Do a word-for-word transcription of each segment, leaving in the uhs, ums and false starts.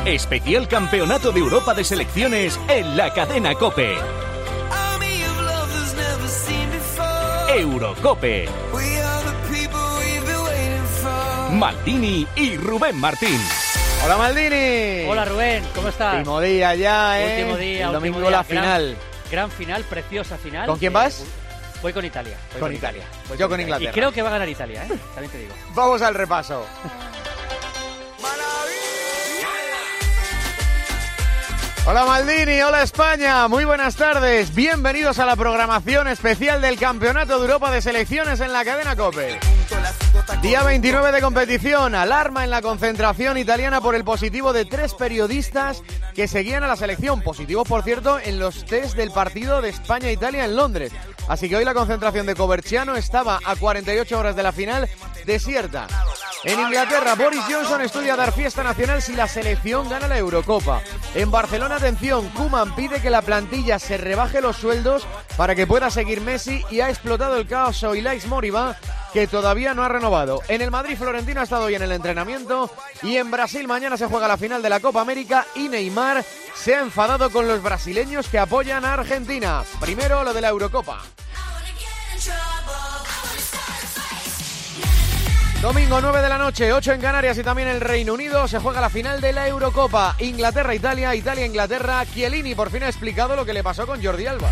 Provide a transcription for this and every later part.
Especial Campeonato de Europa de Selecciones en la cadena COPE. Eurocope. Maldini y Rubén Martín. Hola Maldini. Hola Rubén, ¿cómo estás? Último día ya, ¿eh? Último día, el domingo último día. la final. Gran, gran final, preciosa final. ¿Con quién eh, vas? Voy con Italia. Voy con, con Italia. Italia. Voy Yo con, con Inglaterra. Y creo que va a ganar Italia, ¿eh? También te digo. Vamos al repaso. Hola Maldini, hola España, muy buenas tardes. Bienvenidos a la programación especial del Campeonato de Europa de Selecciones en la cadena COPE. Día veintinueve de competición, alarma en la concentración italiana por el positivo de tres periodistas que seguían a la selección. Positivos, por cierto, en los test del partido de España-Italia en Londres. Así que hoy la concentración de Coverciano estaba a cuarenta y ocho horas de la final desierta. En Inglaterra, Boris Johnson estudia dar fiesta nacional si la selección gana la Eurocopa. En Barcelona, atención, Koeman pide que la plantilla se rebaje los sueldos para que pueda seguir Messi y ha explotado el caos Ilais Moriba, que todavía no ha renovado. En el Madrid, Florentino ha estado hoy en el entrenamiento y en Brasil mañana se juega la final de la Copa América y Neymar se ha enfadado con los brasileños que apoyan a Argentina. Primero lo de la Eurocopa. Domingo nueve de la noche, ocho en Canarias y también el Reino Unido, se juega la final de la Eurocopa. Inglaterra-Italia, Italia-Inglaterra. Chiellini por fin ha explicado lo que le pasó con Jordi Alba.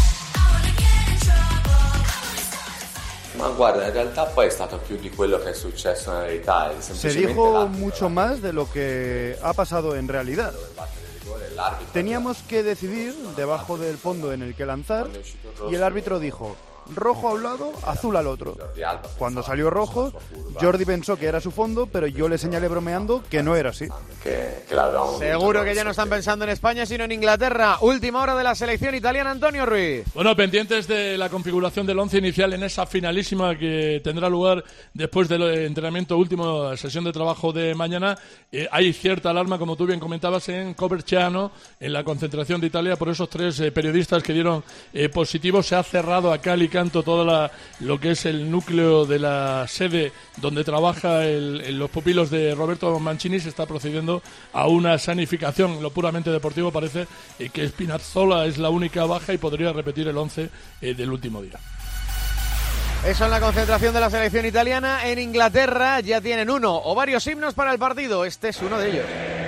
Ma guarda, in realtà poi è stato più di quello che è successo nella Italia. Se dijo mucho más de lo que ha pasado en realidad. Teníamos que decidir debajo del fondo en el que lanzar y el árbitro dijo: rojo a un lado, azul al otro. Cuando salió rojo, Jordi pensó que era su fondo, pero yo le señalé bromeando que no era así. Seguro que ya no están pensando en España, sino en Inglaterra. Última hora de la selección italiana, Antonio Ruiz. Bueno, pendientes de la configuración del once inicial en esa finalísima que tendrá lugar después del entrenamiento último, sesión de trabajo de mañana. Eh, hay cierta alarma, como tú bien comentabas, en Coverciano, en la concentración de Italia, por esos tres eh, periodistas que dieron eh, positivos. Se ha cerrado a cal y canto todo la, lo que es el núcleo de la sede donde trabaja el, el, los pupilos de Roberto Mancini. Se está procediendo a una sanificación. Lo puramente deportivo parece eh, que Spinazzola es la única baja y podría repetir el once eh, del último día. Eso en la concentración de la selección italiana. En Inglaterra ya tienen uno o varios himnos para el partido. Este es uno de ellos.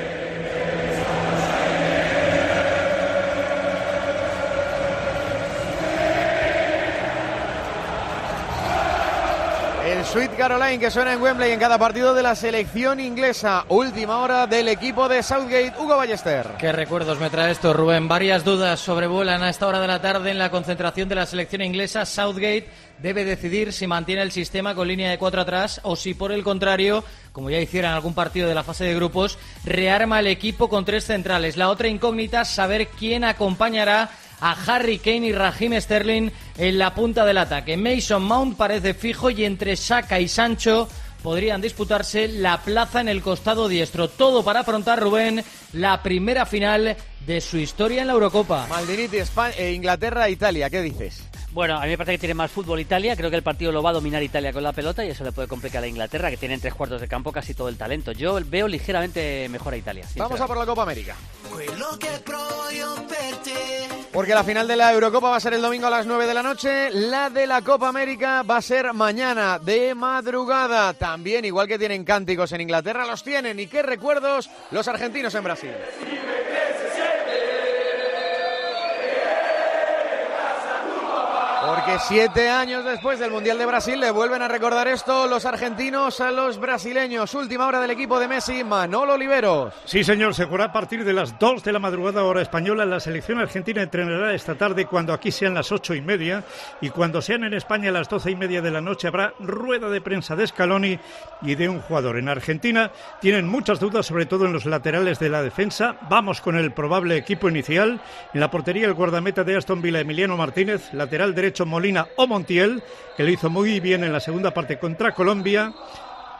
El Sweet Caroline que suena en Wembley en cada partido de la selección inglesa. Última hora del equipo de Southgate, Hugo Ballester. Qué recuerdos me trae esto, Rubén. Varias dudas sobrevuelan a esta hora de la tarde en la concentración de la selección inglesa. Southgate debe decidir si mantiene el sistema con línea de cuatro atrás o si, por el contrario, como ya hiciera en algún partido de la fase de grupos, rearma el equipo con tres centrales. La otra incógnita, saber quién acompañará a Harry Kane y Raheem Sterling en la punta del ataque. Mason Mount parece fijo y entre Saka y Sancho podrían disputarse la plaza en el costado diestro. Todo para afrontar, Rubén, la primera final de su historia en la Eurocopa. Maldini, España, eh, Inglaterra, Italia, ¿qué dices? Bueno, a mí me parece que tiene más fútbol Italia. Creo que el partido lo va a dominar Italia con la pelota y eso le puede complicar a Inglaterra, que tiene en tres cuartos de campo casi todo el talento. Yo veo ligeramente mejor a Italia. Vamos a por la Copa América. Porque la final de la Eurocopa va a ser el domingo a las nueve de la noche. La de la Copa América va a ser mañana de madrugada. También, igual que tienen cánticos en Inglaterra, los tienen. ¿Y qué recuerdos los argentinos en Brasil? Porque siete años después del Mundial de Brasil le vuelven a recordar esto los argentinos a los brasileños. Última hora del equipo de Messi, Manolo Oliveros. Sí, señor, se jugará a partir de las dos de la madrugada hora española. La selección argentina entrenará esta tarde cuando aquí sean las ocho y media y cuando sean en España las doce y media de la noche habrá rueda de prensa de Scaloni y de un jugador. En Argentina tienen muchas dudas, sobre todo en los laterales de la defensa. Vamos con el probable equipo inicial. En la portería el guardameta de Aston Villa, Emiliano Martínez, lateral derecho Molina o Montiel, que lo hizo muy bien en la segunda parte contra Colombia.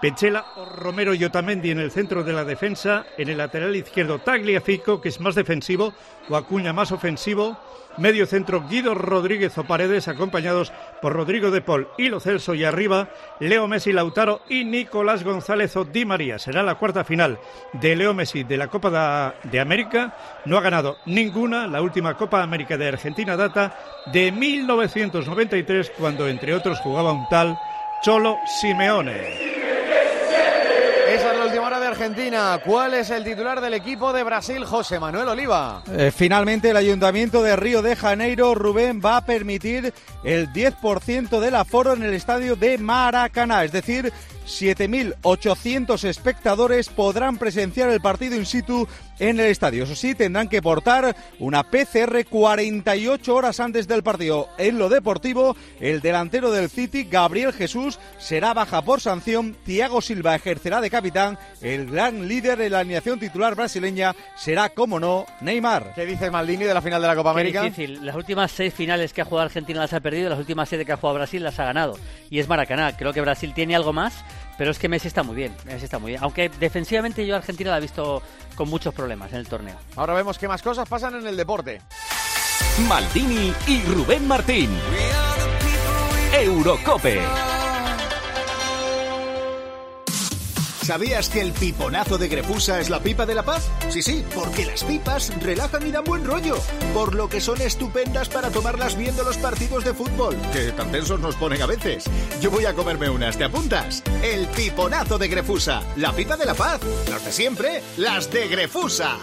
Petzela, Romero y Otamendi en el centro de la defensa, en el lateral izquierdo Tagliafico, que es más defensivo, o Acuña más ofensivo, medio centro Guido Rodríguez o Paredes, acompañados por Rodrigo de Paul y Lo Celso, y arriba Leo Messi, Lautaro y Nicolás González o Di María. Será la cuarta final de Leo Messi de la Copa de América. No ha ganado ninguna. La última Copa América de Argentina data de mil novecientos noventa y tres, cuando entre otros jugaba un tal Cholo Simeone. Esa es la última hora de Argentina. ¿Cuál es el titular del equipo de Brasil, José Manuel Oliva? Eh, finalmente el Ayuntamiento de Río de Janeiro, Rubén, va a permitir el diez por ciento del aforo en el estadio de Maracaná, es decir, siete mil ochocientos espectadores podrán presenciar el partido in situ en el estadio. Eso sí, tendrán que portar una P C R cuarenta y ocho horas antes del partido. En lo deportivo, el delantero del City, Gabriel Jesús, será baja por sanción. Thiago Silva ejercerá de capitán. El gran líder de la alineación titular brasileña será, como no, Neymar. ¿Qué dice Maldini de la final de la Copa América? Qué difícil. Las últimas seis finales que ha jugado Argentina las ha perdido, las últimas siete que ha jugado Brasil las ha ganado. Y es Maracaná. Creo que Brasil tiene algo más, pero es que Messi está muy bien. Messi está muy bien. Aunque defensivamente yo a Argentina la he visto con muchos problemas en el torneo. Ahora vemos qué más cosas pasan en el deporte. Maldini y Rubén Martín. Eurocope. ¿Sabías que el piponazo de Grefusa es la pipa de la paz? Sí, sí, porque las pipas relajan y dan buen rollo, por lo que son estupendas para tomarlas viendo los partidos de fútbol, que tan tensos nos ponen a veces. Yo voy a comerme unas, ¿te apuntas? El piponazo de Grefusa, la pipa de la paz, las de siempre, las de Grefusa.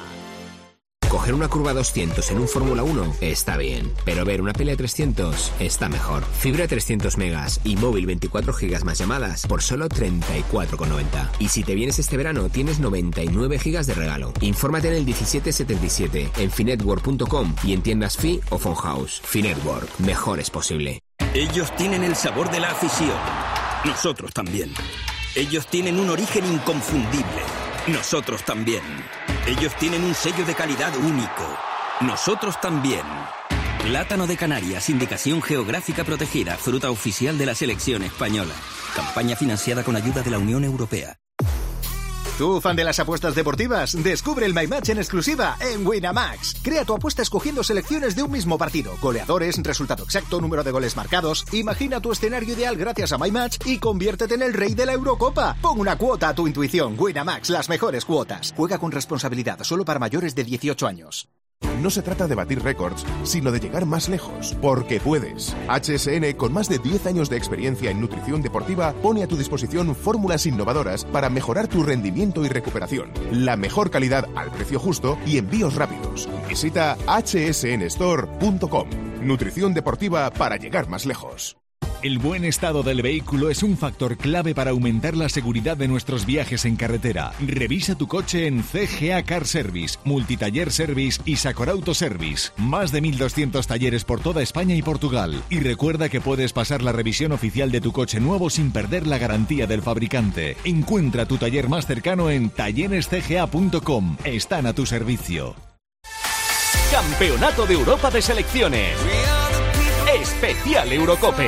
Coger una curva doscientos en un Fórmula uno está bien, pero ver una pelea trescientos está mejor. Fibra trescientos megas y móvil veinticuatro gigas más llamadas por solo treinta y cuatro con noventa. Y si te vienes este verano tienes noventa y nueve gigas de regalo. Infórmate en el diecisiete setenta y siete, en finetwork punto com y en tiendas Fi o Phone House. Finetwork, mejor es posible. Ellos tienen el sabor de la afición. Nosotros también. Ellos tienen un origen inconfundible. Nosotros también. Ellos tienen un sello de calidad único. Nosotros también. Plátano de Canarias, indicación geográfica protegida, fruta oficial de la selección española. Campaña financiada con ayuda de la Unión Europea. ¿Tú, fan de las apuestas deportivas? Descubre el MyMatch en exclusiva en Winamax. Crea tu apuesta escogiendo selecciones de un mismo partido, goleadores, resultado exacto, número de goles marcados. Imagina tu escenario ideal gracias a MyMatch y conviértete en el rey de la Eurocopa. Pon una cuota a tu intuición. Winamax, las mejores cuotas. Juega con responsabilidad, solo para mayores de dieciocho años. No se trata de batir récords, sino de llegar más lejos, porque puedes. H S N, con más de diez años de experiencia en nutrición deportiva, pone a tu disposición fórmulas innovadoras para mejorar tu rendimiento y recuperación. La mejor calidad al precio justo y envíos rápidos. Visita hache ese ene store punto com. Nutrición deportiva para llegar más lejos. El buen estado del vehículo es un factor clave para aumentar la seguridad de nuestros viajes en carretera. Revisa tu coche en C G A Car Service, Multitaller Service y Sacor Auto Service. Más de mil doscientos talleres por toda España y Portugal. Y recuerda que puedes pasar la revisión oficial de tu coche nuevo sin perder la garantía del fabricante. Encuentra tu taller más cercano en talleres c g a punto com. Están a tu servicio. Campeonato de Europa de Selecciones. Especial Eurocope.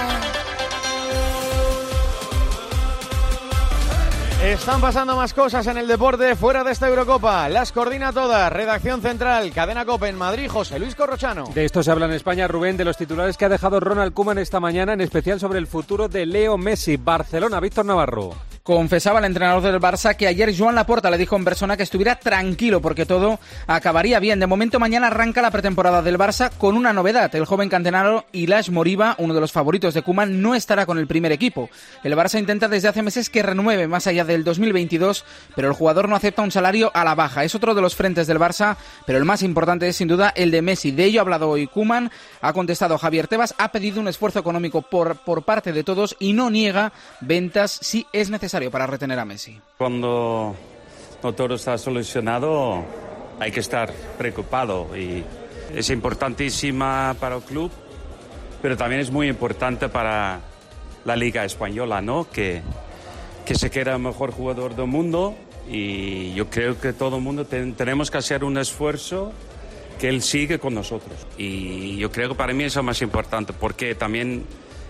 Están pasando más cosas en el deporte fuera de esta Eurocopa. Las coordina todas. Redacción central, Cadena COPE en Madrid, José Luis Corrochano. De esto se habla en España, Rubén, de los titulares que ha dejado Ronald Koeman esta mañana, en especial sobre el futuro de Leo Messi. Barcelona, Víctor Navarro. Confesaba el entrenador del Barça que ayer Joan Laporta le dijo en persona que estuviera tranquilo porque todo acabaría bien. De momento mañana arranca la pretemporada del Barça con una novedad. El joven canterano Ilaix Moriba, uno de los favoritos de Koeman, no estará con el primer equipo. El Barça intenta desde hace meses que renueve más allá del dos mil veintidós, pero el jugador no acepta un salario a la baja. Es otro de los frentes del Barça, pero el más importante es sin duda el de Messi. De ello ha hablado hoy Koeman, ha contestado Javier Tebas, ha pedido un esfuerzo económico por, por parte de todos y no niega ventas si es necesario para retener a Messi. Cuando no todo está solucionado hay que estar preocupado y es importantísima para el club, pero también es muy importante para la Liga Española, ¿no? Que, que se quede el mejor jugador del mundo y yo creo que todo el mundo ten, tenemos que hacer un esfuerzo que él sigue con nosotros y yo creo que para mí eso es más importante porque también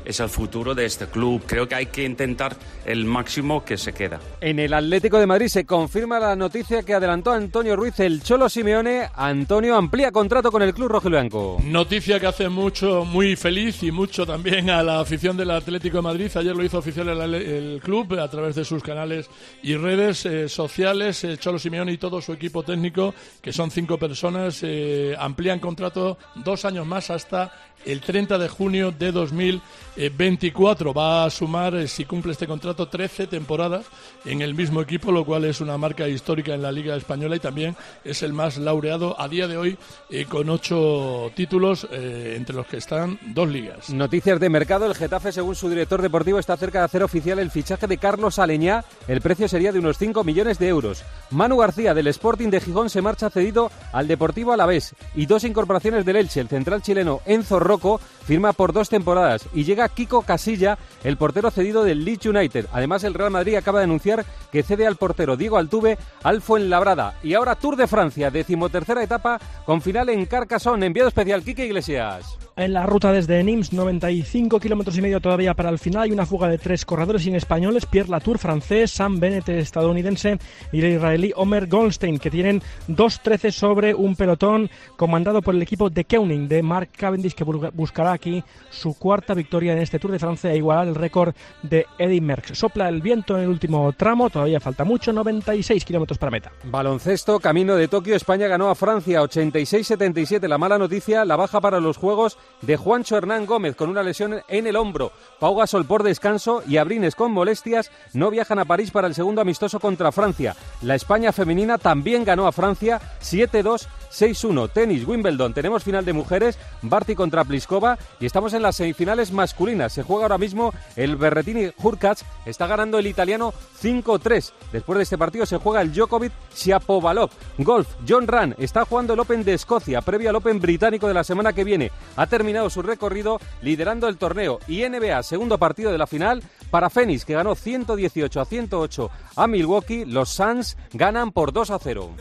es el futuro de este club. Creo que hay que intentar el máximo que se queda. En el Atlético de Madrid se confirma la noticia que adelantó Antonio Ruiz, el Cholo Simeone. Antonio amplía contrato con el club rojiblanco. Noticia que hace mucho, muy feliz y mucho también a la afición del Atlético de Madrid. Ayer lo hizo oficial el, el club a través de sus canales y redes eh, sociales. El Cholo Simeone y todo su equipo técnico, que son cinco personas, eh, amplían contrato dos años más hasta el treinta de junio de dos mil veinticuatro. Va a sumar, eh, si cumple este contrato, trece temporadas en el mismo equipo, lo cual es una marca histórica en la Liga Española y también es el más laureado a día de hoy, eh, con ocho títulos, eh, entre los que están dos ligas. Noticias de mercado. El Getafe, según su director deportivo, está cerca de hacer oficial el fichaje de Carlos Aleñá. El precio sería de unos cinco millones de euros. Manu García, del Sporting de Gijón, se marcha cedido al Deportivo Alavés. Y dos incorporaciones del Elche. El central chileno Enzo Rocco firma por dos temporadas y llega Kiko Casilla, el portero cedido del Leeds United. Además, el Real Madrid acaba de anunciar que cede al portero Diego Altuve al Fuenlabrada. Y ahora Tour de Francia, decimotercera etapa con final en Carcassonne. Enviado especial Quique Iglesias. En la ruta desde Nimes, noventa y cinco kilómetros y medio todavía para el final. Hay una fuga de tres corredores sin españoles: Pierre Latour, francés; Sam Bennett, estadounidense; y el israelí Omer Goldstein, que tienen dos trece sobre un pelotón comandado por el equipo de Keuning de Mark Cavendish, que buscará aquí su cuarta victoria en este Tour de Francia e igualar el récord de Eddy Merckx. Sopla el viento en el último tramo, todavía falta mucho, noventa y seis kilómetros para meta. Baloncesto, camino de Tokio. España ganó a Francia ochenta y seis setenta y siete. La mala noticia, la baja para los Juegos de Juancho Hernán Gómez con una lesión en el hombro. Pau Gasol por descanso y Abrines con molestias no viajan a París para el segundo amistoso contra Francia. La España femenina también ganó a Francia siete dos, seis uno. Tenis, Wimbledon, tenemos final de mujeres, Barty contra Pliskova, y estamos en las semifinales masculinas. Se juega ahora mismo el Berrettini Hurkacz, está ganando el italiano cinco tres. Después de este partido se juega el Djokovic Shapovalov. Golf, John Ram está jugando el Open de Escocia, previo al Open británico de la semana que viene. Ha terminado su recorrido liderando el torneo. Y N B A, segundo partido de la final para Phoenix, que ganó ciento dieciocho a ciento ocho a Milwaukee. Los Suns ganan por dos a cero.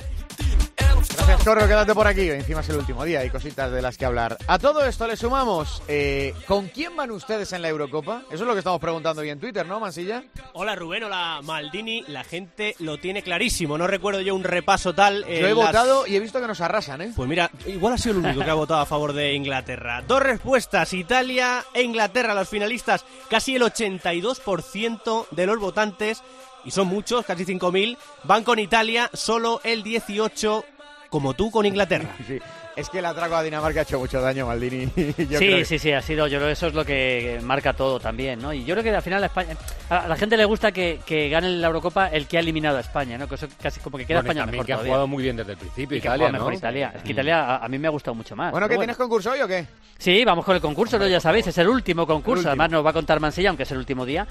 Gracias, Corro, quédate por aquí. Encima es el último día, hay cositas de las que hablar. A todo esto le sumamos, eh, ¿con quién van ustedes en la Eurocopa? Eso es lo que estamos preguntando hoy en Twitter, ¿no, Mansilla? Hola, Rubén, hola, Maldini. La gente lo tiene clarísimo. No recuerdo yo un repaso tal. Yo he las... votado y he visto que nos arrasan, ¿eh? Pues mira, igual ha sido el único que ha votado a favor de Inglaterra. Dos respuestas, Italia e Inglaterra, los finalistas. Casi el ochenta y dos por ciento de los votantes, y son muchos, casi cinco mil, van con Italia, solo el dieciocho por ciento como tú con Inglaterra. Sí, es que el atraco a Dinamarca ha hecho mucho daño, Maldini. Yo sí, creo que... sí, sí, ha sido, yo creo que eso es lo que marca todo también, ¿no? Y yo creo que al final a, España, a la gente le gusta que, que gane la Eurocopa el que ha eliminado a España, ¿no? Que eso casi como que queda bueno, España mejor que todavía. ha jugado muy bien desde el principio, y Italia, que mejor ¿no? Italia. Es que Italia a, a mí me ha gustado mucho más. Bueno, ¿qué tienes bueno. concurso hoy o qué? Sí, vamos con el concurso, ¿no? Ya sabéis, es el último concurso, el último. Además nos va a contar Mansilla, aunque es el último día.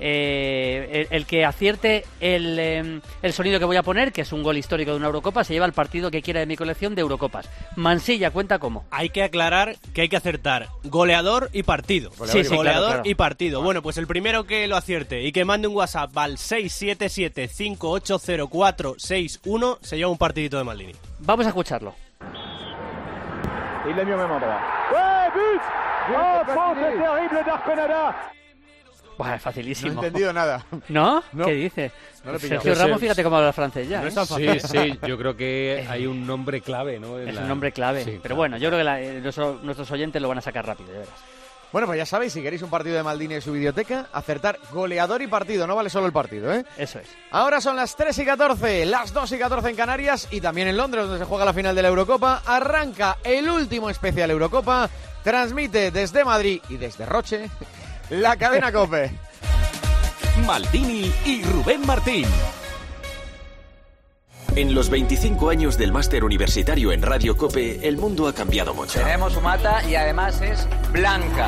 Eh, el, el que acierte el, eh, el sonido que voy a poner, que es un gol histórico de una Eurocopa, se lleva el partido que quiera de mi colección de Eurocopas. Mansilla, cuenta cómo. Hay que aclarar que hay que acertar goleador y partido. Goleador, sí, sí, goleador claro, claro. y partido. Bueno, pues el primero que lo acierte y que mande un WhatsApp al seis siete siete, cinco ocho cero cuatro seis uno se lleva un partidito de Maldini. Vamos a escucharlo. Il l'a mis au même endroit. Ouais, but! Oh, c'est terrible d'Arconada! Buah, es facilísimo. No he entendido nada. ¿No? no. ¿Qué dices? No lo he Sergio Ramos, fíjate cómo habla francés ya. No ¿eh? es tan fácil. Sí, sí, yo creo que hay un nombre clave, ¿no? Es la... un nombre clave. Sí, pero claro. bueno, yo creo que la, eh, nuestro, nuestros oyentes lo van a sacar rápido, de veras. Bueno, pues ya sabéis, si queréis un partido de Maldini en su videoteca, acertar goleador y partido, no vale solo el partido, ¿eh? Eso es. Ahora son las tres y catorce, las dos y catorce en Canarias y también en Londres, donde se juega la final de la Eurocopa. Arranca el último especial Eurocopa, transmite desde Madrid y desde Roche la cadena COPE. Maldini y Rubén Martín. En los veinticinco años del máster universitario en Radio COPE, el mundo ha cambiado mucho. Tenemos sumata y además es blanca.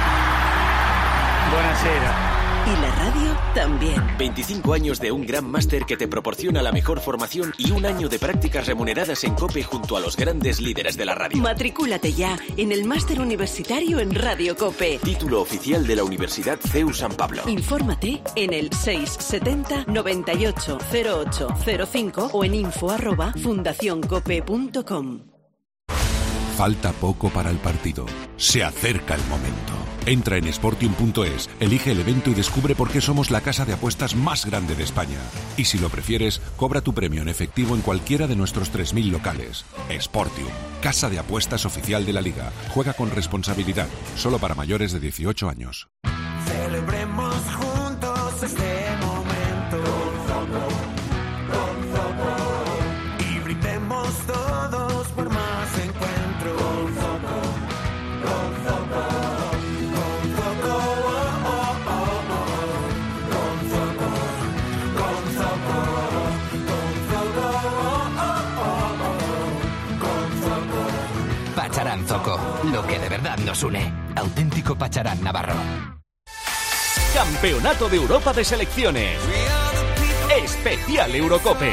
Buonasera. Y la radio también. veinticinco años de un gran máster que te proporciona la mejor formación y un año de prácticas remuneradas en COPE junto a los grandes líderes de la radio. Matricúlate ya en el máster universitario en Radio COPE. Título oficial de la Universidad C E U San Pablo. Infórmate en el seis setenta, noventa y ocho, cero ocho cero cinco o en info arroba fundacioncope punto com. Falta poco para el partido. Se acerca el momento. Entra en Sportium punto es, elige el evento y descubre por qué somos la casa de apuestas más grande de España. Y si lo prefieres, cobra tu premio en efectivo en cualquiera de nuestros tres mil locales. Sportium, casa de apuestas oficial de la Liga. Juega con responsabilidad, solo para mayores de dieciocho años. Celebremos juntos este momento con Zoco, con Zoco, y brindemos todos por más encuentros con Zoco, con Zoco, con Zoco, oh, oh, oh, oh. Con Zoco, con Zoco, con Zoco, oh, oh, oh, oh. Con Zoco. Pacharán Zoco, lo que de verdad nos une. Auténtico Pacharán navarro. Campeonato de Europa de Selecciones. Especial Eurocope.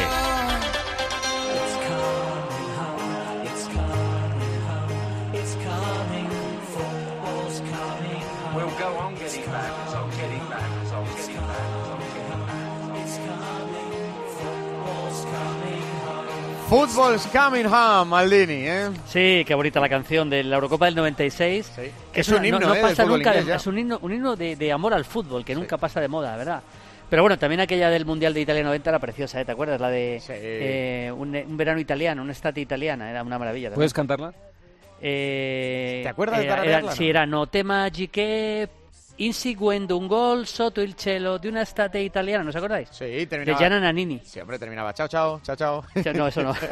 Football's coming home, Maldini, ¿eh? Sí, qué bonita la canción de la Eurocopa del noventa y seis. Sí. Que Es un himno, no, no ¿eh? pasa del fútbol nunca, inglés de, ya. es un himno, un himno de, de amor al fútbol, que nunca pasa de moda, ¿verdad? Pero bueno, también aquella del Mundial de Italia noventa era preciosa, ¿eh? ¿Te acuerdas? La de Sí. eh, un, un verano italiano, una estate italiana, era una maravilla. también. ¿Puedes cantarla? Eh, ¿Te acuerdas de era, tararearla, era, no? Sì, era No te magiche inseguendo un gol sotto il cielo de una estate italiana, ¿no os acordáis? Sí, terminaba. De Gianna Nannini. Siempre terminaba. Chao, chao, chao, chao. No, eso no.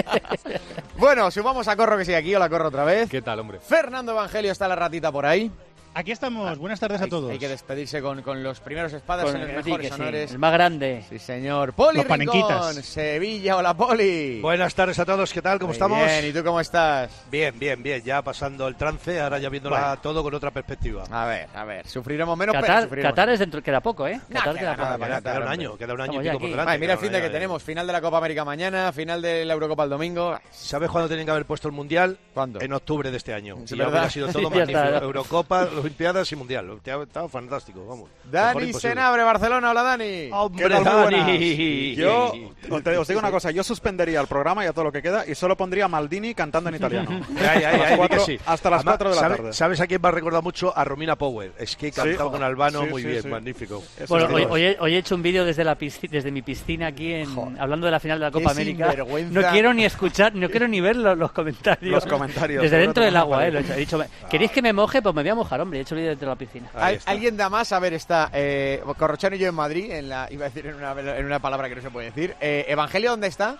Bueno, subamos a Corro, que sigue aquí. Hola, Corro, otra vez. ¿Qué tal, hombre? Fernando Evangelio, está la ratita por ahí. Aquí estamos, buenas tardes a Hay, todos. hay que despedirse con, con los primeros espadas Con en los el- mejores sí, que sí, honores. el más grande. Sí, señor. Poli Los Rincón, panenquitas. Sevilla. Hola, Poli. Buenas tardes a todos, ¿qué tal? ¿Cómo Muy estamos? Bien, ¿y tú cómo estás? Bien, bien, bien, ya pasando el trance, ahora ya viéndola Bueno. todo con otra perspectiva. A ver, a ver, sufriremos menos, pero Qatar, sufriremos. Qatar es dentro, queda poco, ¿eh? Nah, Qatar queda queda nada, poco. queda queda un hombre. año, queda un año y Estamos ya pico por aquí. delante. Ay, mira el pero fin de ya, que ya. tenemos. Final de la Copa América mañana, final de la Eurocopa el domingo. ¿Sabes cuándo tienen que haber puesto el Mundial? ¿Cuándo? En octubre de este año. Es Y ya verdad. hubiera sido todo Sí, ya magnífico. está. Eurocopa, Olimpiadas y Mundial. Ha estado fantástico, vamos. Mejor Dani imposible. Senabre, Barcelona. Hola, Dani. Hombre, ¿Qué tal? Muy buenas. Dani. Yo os te- os digo una cosa, yo suspendería el programa y a todo lo que queda y solo pondría Maldini cantando en italiano. Ay, ay, Hasta las ay, cuatro- di que sí. Hasta las Además, cuatro de la ¿sabe- tarde. ¿Sabes a quién me ha recordado mucho? A Romina Power. Es que cantaba Sí. con Albano Sí, muy sí, bien, sí. magnífico. Bueno, Eso hoy, es. hoy he, hoy he hecho un vídeo desde la pisci- desde mi piscina aquí en, hablando de la final de la Qué Copa América. sinvergüenza. No quiero ni escuchar, no quiero ni ver lo- los, comentarios. Los comentarios, Desde sobre dentro todo del una agua, eh, lo he maravilla. hecho. He dicho, ¿queréis que me moje? Pues me voy a mojar, hombre. He hecho el vídeo dentro de la piscina. Ahí ¿Al- está. ¿Alguien da más? A ver, está eh, Corrochano y yo en Madrid, en la, iba a decir en una, en una palabra que no se puede decir. Eh, ¿Evangelio dónde está?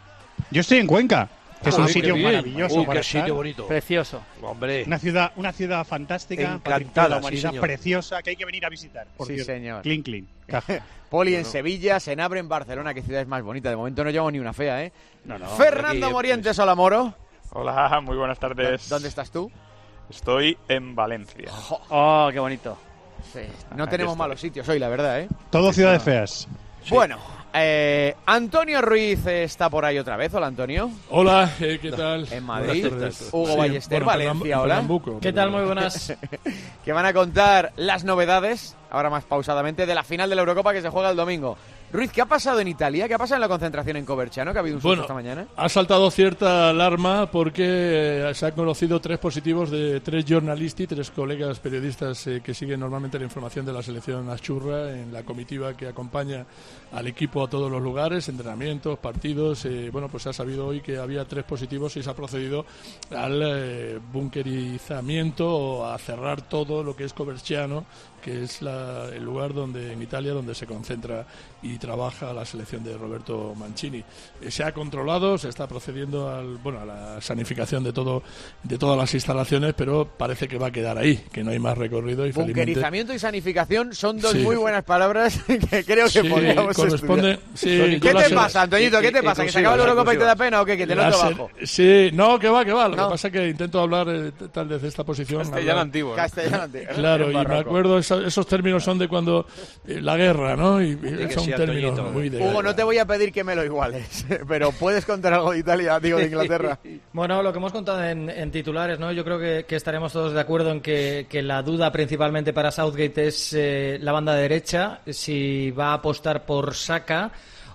Yo estoy en Cuenca, que es Ah, un qué sitio bien. maravilloso Uh, para qué sitio estar. bonito. Precioso. Hombre. Una ciudad, una ciudad fantástica, Encantada, patrimonio de la sí, humanidad, señor. preciosa, que hay que venir a visitar. Por Sí, cierto. señor. Clean, clean. Poli en Bueno. Sevilla, Senabre en Barcelona. ¿Qué ciudad es más bonita? De momento no llevamos ni una fea, ¿eh? No, no, Fernando aquí, Morientes, hola, Moro. Hola, muy buenas tardes. ¿Dónde estás tú? Estoy en Valencia. Oh, qué bonito. Sí, no Aquí tenemos estoy. malos sitios hoy, la verdad, ¿eh? Todo ciudades feas. Bueno, eh, Antonio Ruiz está por ahí otra vez. Hola, Antonio. Hola, eh, ¿qué tal? En Madrid. Buenas tardes. Hugo Sí, Ballester, bueno, en Valencia, Pernambu- hola. Pernambuco. ¿Qué tal? Muy buenas. Que van a contar las novedades, ahora más pausadamente, de la final de la Eurocopa que se juega el domingo. Ruiz, ¿qué ha pasado en Italia? ¿Qué ha pasado en la concentración en Coverciano? Que ha habido un susto Bueno, esta mañana. ha saltado cierta alarma porque eh, se han conocido tres positivos de tres jornalisti, tres colegas periodistas eh, que siguen normalmente la información de la selección achurra en la comitiva que acompaña al equipo a todos los lugares, entrenamientos, partidos. Eh, bueno, pues se ha sabido hoy que había tres positivos y se ha procedido al eh, bunkerizamiento o a cerrar todo lo que es Coverciano, que es la- el lugar donde en Italia donde se concentra y trabaja la selección de Roberto Mancini. Eh, se ha controlado, se está procediendo al, bueno, a la sanificación de todo de todas las instalaciones, pero parece que va a quedar ahí, que no hay más recorrido y felizmente Bunkerizamiento y sanificación son dos Sí. muy buenas palabras que creo que Sí, podríamos corresponde- estudiar. sí, ¿Qué yo la te sé- pasa, Antoñito? ¿Qué te pasa? ¿Que se acaba la Eurocopa y te da pena o qué? Que te La noto ser- bajo. Sí, no, que va, que va. Lo No. que pasa es que intento hablar eh, t- tal desde esta posición. Castellano hablar- antiguo, ¿no? Castellano antiguo. Claro, En y me barroco. acuerdo, esa- esos términos son de cuando eh, la guerra, ¿no? Y, y que son sí, términos Antoñito. muy de Hugo, guerra. no te voy a pedir que me lo iguales, pero ¿puedes contar algo de Italia, digo, de Inglaterra? Bueno, lo que hemos contado en, en titulares, ¿no? Yo creo que, que estaremos todos de acuerdo en que, que la duda principalmente para Southgate es eh, la banda derecha, si va a apostar por Saka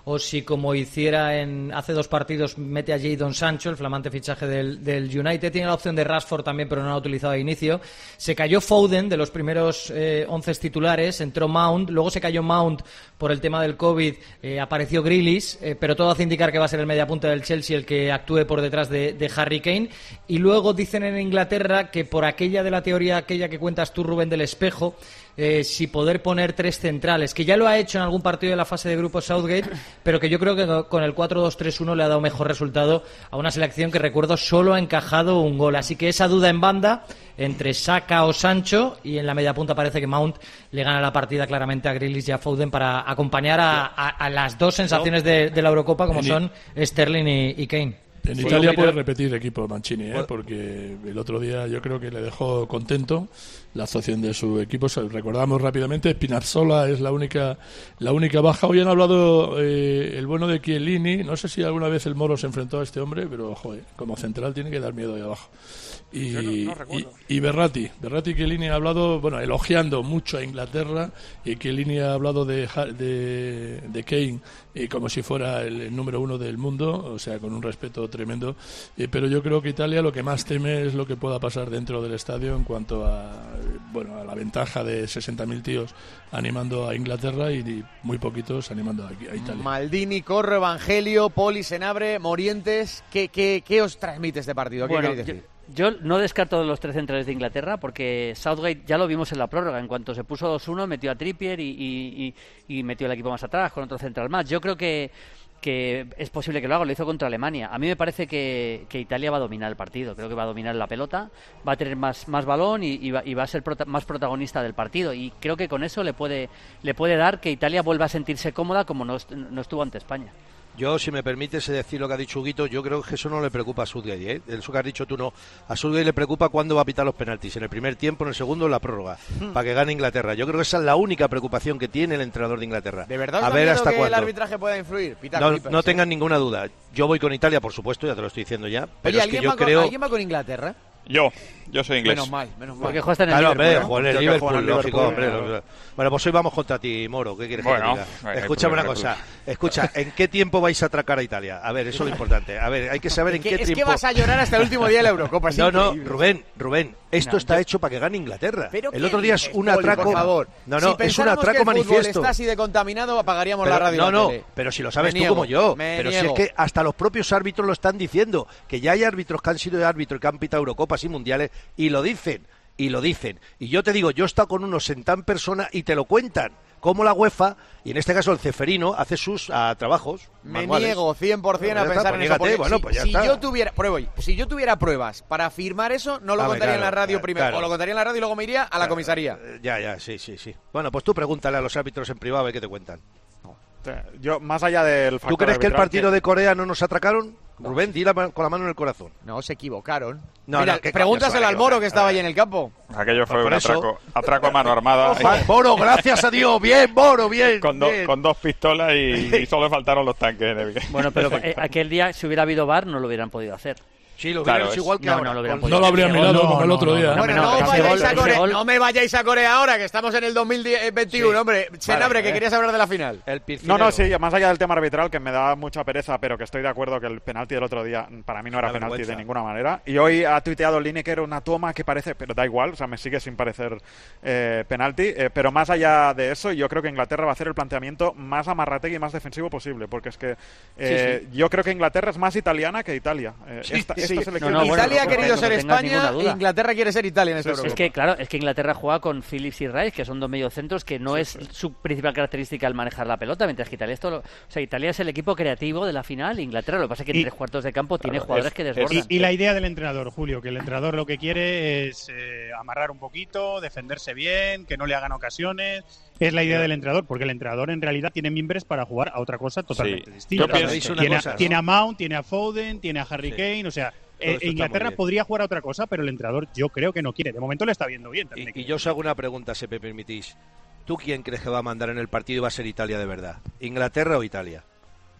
o si como hiciera en hace dos partidos mete a Jadon Sancho, el flamante fichaje del, del United. Tiene la opción de Rashford también, pero no la ha utilizado de inicio. Se cayó Foden de los primeros eh, once titulares, entró Mount, luego se cayó Mount por el tema del COVID, eh, apareció Grealish, eh, pero todo hace indicar que va a ser el mediapunta del Chelsea el que actúe por detrás de, de Harry Kane. Y luego dicen en Inglaterra que por aquella de la teoría, aquella que cuentas tú, Rubén, del espejo, eh, si poder poner tres centrales, que ya lo ha hecho en algún partido de la fase de grupos Southgate, pero que yo creo que con el cuatro dos tres uno le ha dado mejor resultado a una selección que, recuerdo, solo ha encajado un gol. Así que esa duda en banda entre Saka o Sancho, y en la media punta parece que Mount le gana la partida claramente a Grealish y a Foden para acompañar a, a, a las dos sensaciones de, de la Eurocopa, como son Sterling y, y Kane. En sí, Italia puede repetir equipo Mancini, ¿eh? Porque el otro día yo creo que le dejó contento la actuación de su equipo. Recordamos rápidamente, Spinazzola es la única la única baja. Hoy han hablado eh, el bueno de Chiellini. No sé si alguna vez el Moro se enfrentó a este hombre, pero joder, como central tiene que dar miedo ahí abajo. Y, no, no y, y Berratti, Berratti y Chiellini ha hablado, bueno, elogiando mucho a Inglaterra, y Chiellini ha hablado de, de, de Kane eh, como si fuera el, el número uno del mundo, o sea, con un respeto tremendo, eh, pero yo creo que Italia lo que más teme es lo que pueda pasar dentro del estadio en cuanto a, bueno, a la ventaja de sesenta mil tíos animando a Inglaterra y, y muy poquitos animando a, a Italia. Maldini, Corro, Evangelio, Poli, Senabre, Morientes, ¿qué, qué, qué os transmite este partido? ¿Qué bueno, queréis decir? Yo... Yo no descarto los tres centrales de Inglaterra porque Southgate ya lo vimos en la prórroga. En cuanto se puso dos uno, metió a Trippier y, y, y, y metió el equipo más atrás con otro central más. Yo creo que, que es posible que lo haga. Lo hizo contra Alemania. A mí me parece que, que Italia va a dominar el partido. Creo que va a dominar la pelota, va a tener más, más balón y, y, va, y va a ser prota- más protagonista del partido. Y creo que con eso le puede, le puede dar que Italia vuelva a sentirse cómoda como no, est- no estuvo ante España. Yo, si me permites decir lo que ha dicho Huguito, yo creo que eso no le preocupa a Southgate, ¿eh? Eso que has dicho tú no. A Southgate le preocupa cuándo va a pitar los penaltis, en el primer tiempo, en el segundo, en la prórroga, hmm. para que gane Inglaterra. Yo creo que esa es la única preocupación que tiene el entrenador de Inglaterra. ¿De verdad a ver hasta que cuándo el arbitraje pueda influir? Pita no Clippers, no ¿eh? tengan ninguna duda. Yo voy con Italia, por supuesto, ya te lo estoy diciendo ya. Pero Oye, es que ¿alguien, yo va con, creo... ¿alguien va con Inglaterra? Yo, yo soy inglés. Menos mal, menos mal. Porque juegas en el claro, Liverpool, hombre, ¿no? en el Liverpool, en el lógico, Liverpool, hombre. claro. Bueno, pues hoy vamos contra ti, Moro. ¿Qué quieres bueno, que te diga? Escúchame una cosa. Escucha, ¿en qué tiempo vais a atracar a Italia? A ver, eso es lo importante. A ver, hay que saber en qué, qué tiempo... Es que vas a llorar hasta el último día de la Eurocopa. No, no, Rubén, Rubén, esto no, está yo... hecho para que gane Inglaterra. ¿Pero el otro día es un Poli, atraco... Por favor. No, no, si es un atraco que el manifiesto. está así de contaminado, apagaríamos pero, la radio. No, y la no, tele. pero si lo sabes me tú niego, como yo. Me pero niego. si es que hasta los propios árbitros lo están diciendo, que ya hay árbitros que han sido árbitros y que han pitado Eurocopas y Mundiales y lo dicen. Y lo dicen. Y yo te digo, yo he estado con unos en tan persona y te lo cuentan. Como la UEFA, y en este caso el Ceferino, hace sus uh, trabajos. Me manuales. niego cien por ciento bueno, a pensar está, en pues eso. bueno, si, pues ya si está. yo tuviera pruebo, si yo tuviera pruebas para afirmar eso, no lo a contaría ver, claro, en la radio claro, primero. claro. O lo contaría en la radio y luego me iría a la claro, comisaría. Ya, ya, sí, sí, sí. Bueno, pues tú pregúntale a los árbitros en privado a ver qué te cuentan. Yo, más allá del factor ¿Tú crees que el arbitral, partido que... de Corea no nos atracaron? Rubén, di la, con la mano en el corazón. No, se equivocaron. No, Mira, no, ¿qué pregúntaselo al Moro que estaba allí en el campo. Aquello fue Por un eso... atraco, atraco a mano armada. Ojo, Moro, gracias a Dios. Bien, Moro, bien. Con, do, bien. con dos pistolas y, y solo faltaron los tanques. En el... Bueno, pero eh, aquel día, si hubiera habido V A R, no lo hubieran podido hacer. Sí, lo hubieran claro, hecho igual que no, ahora. No, lo hubieran no podido lo habrían mirado no, como el otro día. Bueno, no, no, vayáis a Corea, no me vayáis a Corea ahora, que estamos en el dos mil veintiuno, sí. Hombre. Senabre, vale, que eh. querías hablar de la final. El no, no, sí, más allá del tema arbitral, que me da mucha pereza, pero que estoy de acuerdo que el penalti del otro día para mí no era penalti de ninguna manera. Y hoy ha tuiteado Lineker una toma que parece, pero da igual, o sea, me sigue sin parecer eh, penalti. Eh, pero más allá de eso, yo creo que Inglaterra va a hacer el planteamiento más amarrategui y más defensivo posible, porque es que eh, sí, sí. yo creo que Inglaterra es más italiana que Italia. Eh, sí, esta, sí. esta selección no, no, Italia bueno, ha querido ser España e Inglaterra quiere ser Italia en esta Europa. Es que, claro, es que Inglaterra juega con Phillips y Rice, que son dos mediocentros, que no sí, es sí. su principal característica el manejar la pelota, mientras que Italia es todo lo... O sea, Italia es el equipo creativo de la final, Inglaterra, lo que pasa es que en y, tres cuartos de campo tiene claro, jugadores es, que desbordan. Y, y la idea del entrenador, Julio, que el entrenador lo que quiere es eh, amarrar un poquito, defenderse bien, que no le hagan ocasiones... Es la idea del entrenador, porque el entrenador en realidad tiene mimbres para jugar a otra cosa totalmente sí. distinta. Pienso, tiene, cosa, a, ¿no? tiene a Mount, tiene a Foden, tiene a Harry sí. Kane, o sea... Eh, Inglaterra podría jugar a otra cosa, pero el entrenador yo creo que no quiere. De momento le está viendo bien. Y, y yo os hago una pregunta, si me permitís. ¿Tú quién crees que va a mandar en el partido y va a ser Italia de verdad? ¿Inglaterra o Italia?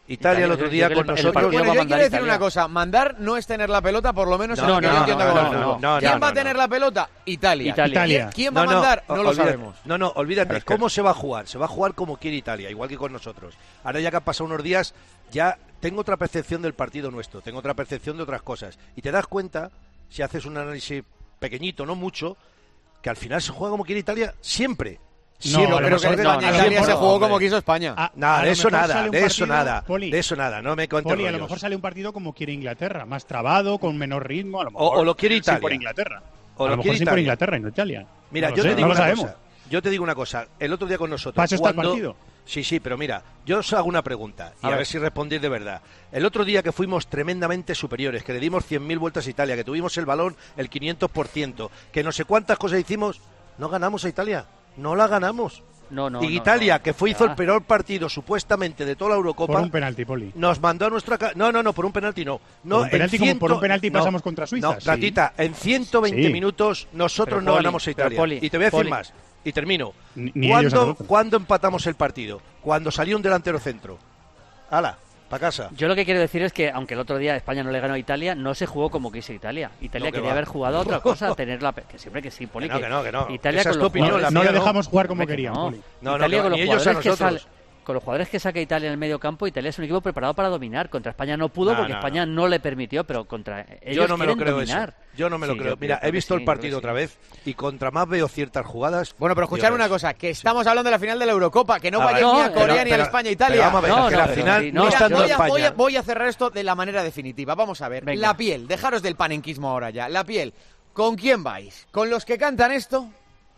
Italia el otro día con nosotros. Bueno, yo quiero decir una cosa, mandar no es tener la pelota, por lo menos en lo que yo entiendo como fútbol. ¿Quién va a tener la pelota? Italia. Italia. ¿Quién va a mandar? No lo sabemos. No, no, olvídate. ¿Cómo se va a jugar? Se va a jugar como quiere Italia, igual que con nosotros. Ahora ya que han pasado unos días, ya tengo otra percepción del partido nuestro, tengo otra percepción de otras cosas. Y te das cuenta, si haces un análisis pequeñito, no mucho, que al final se juega como quiere Italia siempre. Sí, no, pero que no, Italia se jugó como quiso España. Ah, nada, de eso nada, de eso nada, de eso nada, no me cuentes Poli, a lo mejor sale un partido como quiere Inglaterra, más trabado, con menor ritmo, a lo mejor. O, o lo quiere Italia. Sí, por Inglaterra. O a lo, lo quiere mejor sí por Inglaterra y no Italia. Mira, no yo sé, te digo no una sabemos. cosa. Yo te digo una cosa. El otro día con nosotros. ¿Para eso está el cuando... partido? Sí, sí, pero mira, yo os hago una pregunta y a, a ver. ver si respondéis de verdad. El otro día que fuimos tremendamente superiores, que le dimos cien mil vueltas a Italia, que tuvimos el balón el quinientos por ciento, que no sé cuántas cosas hicimos, no ganamos a Italia. No la ganamos. No, no, y no, Italia, no, que fue hizo el peor partido supuestamente de toda la Eurocopa. Por un penalti, Poli. Nos mandó a nuestra casa. No, no, no, por un penalti no. no por un penalti, en ciento... como por un penalti no, pasamos contra Suiza. No, Ratita, sí. en ciento veinte sí. minutos nosotros pero no Poli, ganamos a Italia. Poli, y te voy a decir Poli. más. Y termino. Ni, ni ¿Cuándo, ¿Cuándo empatamos el partido? Cuando salió un delantero centro. ¡Hala! Para casa. Yo lo que quiero decir es que, aunque el otro día España no le ganó a Italia, no se jugó como quiso Italia. Italia No, que quería va. haber jugado a otra cosa, tener la... Que siempre que sí, Poli. Que no, que no, que no. Italia Esa con es tu los opinión, jugadores... la No mía le no. dejamos jugar como Hombre, querían, no. Poli. No, Italia no, con ni los ellos a jugadores que nosotros. sale... Con los jugadores que saca Italia en el medio campo, Italia es un equipo preparado para dominar. Contra España no pudo No, porque no, España no. no le permitió, pero contra ellos Yo no me lo quieren creo dominar. eso. Yo no me lo Sí, creo. yo Mira, creo he que visto sí, el creo partido que otra sí. vez y contra más veo ciertas jugadas. Bueno, pero escuchar una cosa, que estamos hablando de la final de la Eurocopa, que no A vaya ver, ni no, a Corea pero- ni a pero- España-Italia. pero vamos a ver, no, que no, la pero final sí, no Mira, estando voy a, España. voy, a, voy a cerrar esto de la manera definitiva. Vamos a ver, Venga. la piel, dejaros del panenquismo ahora ya. La piel, ¿con quién vais? ¿Con los que cantan esto?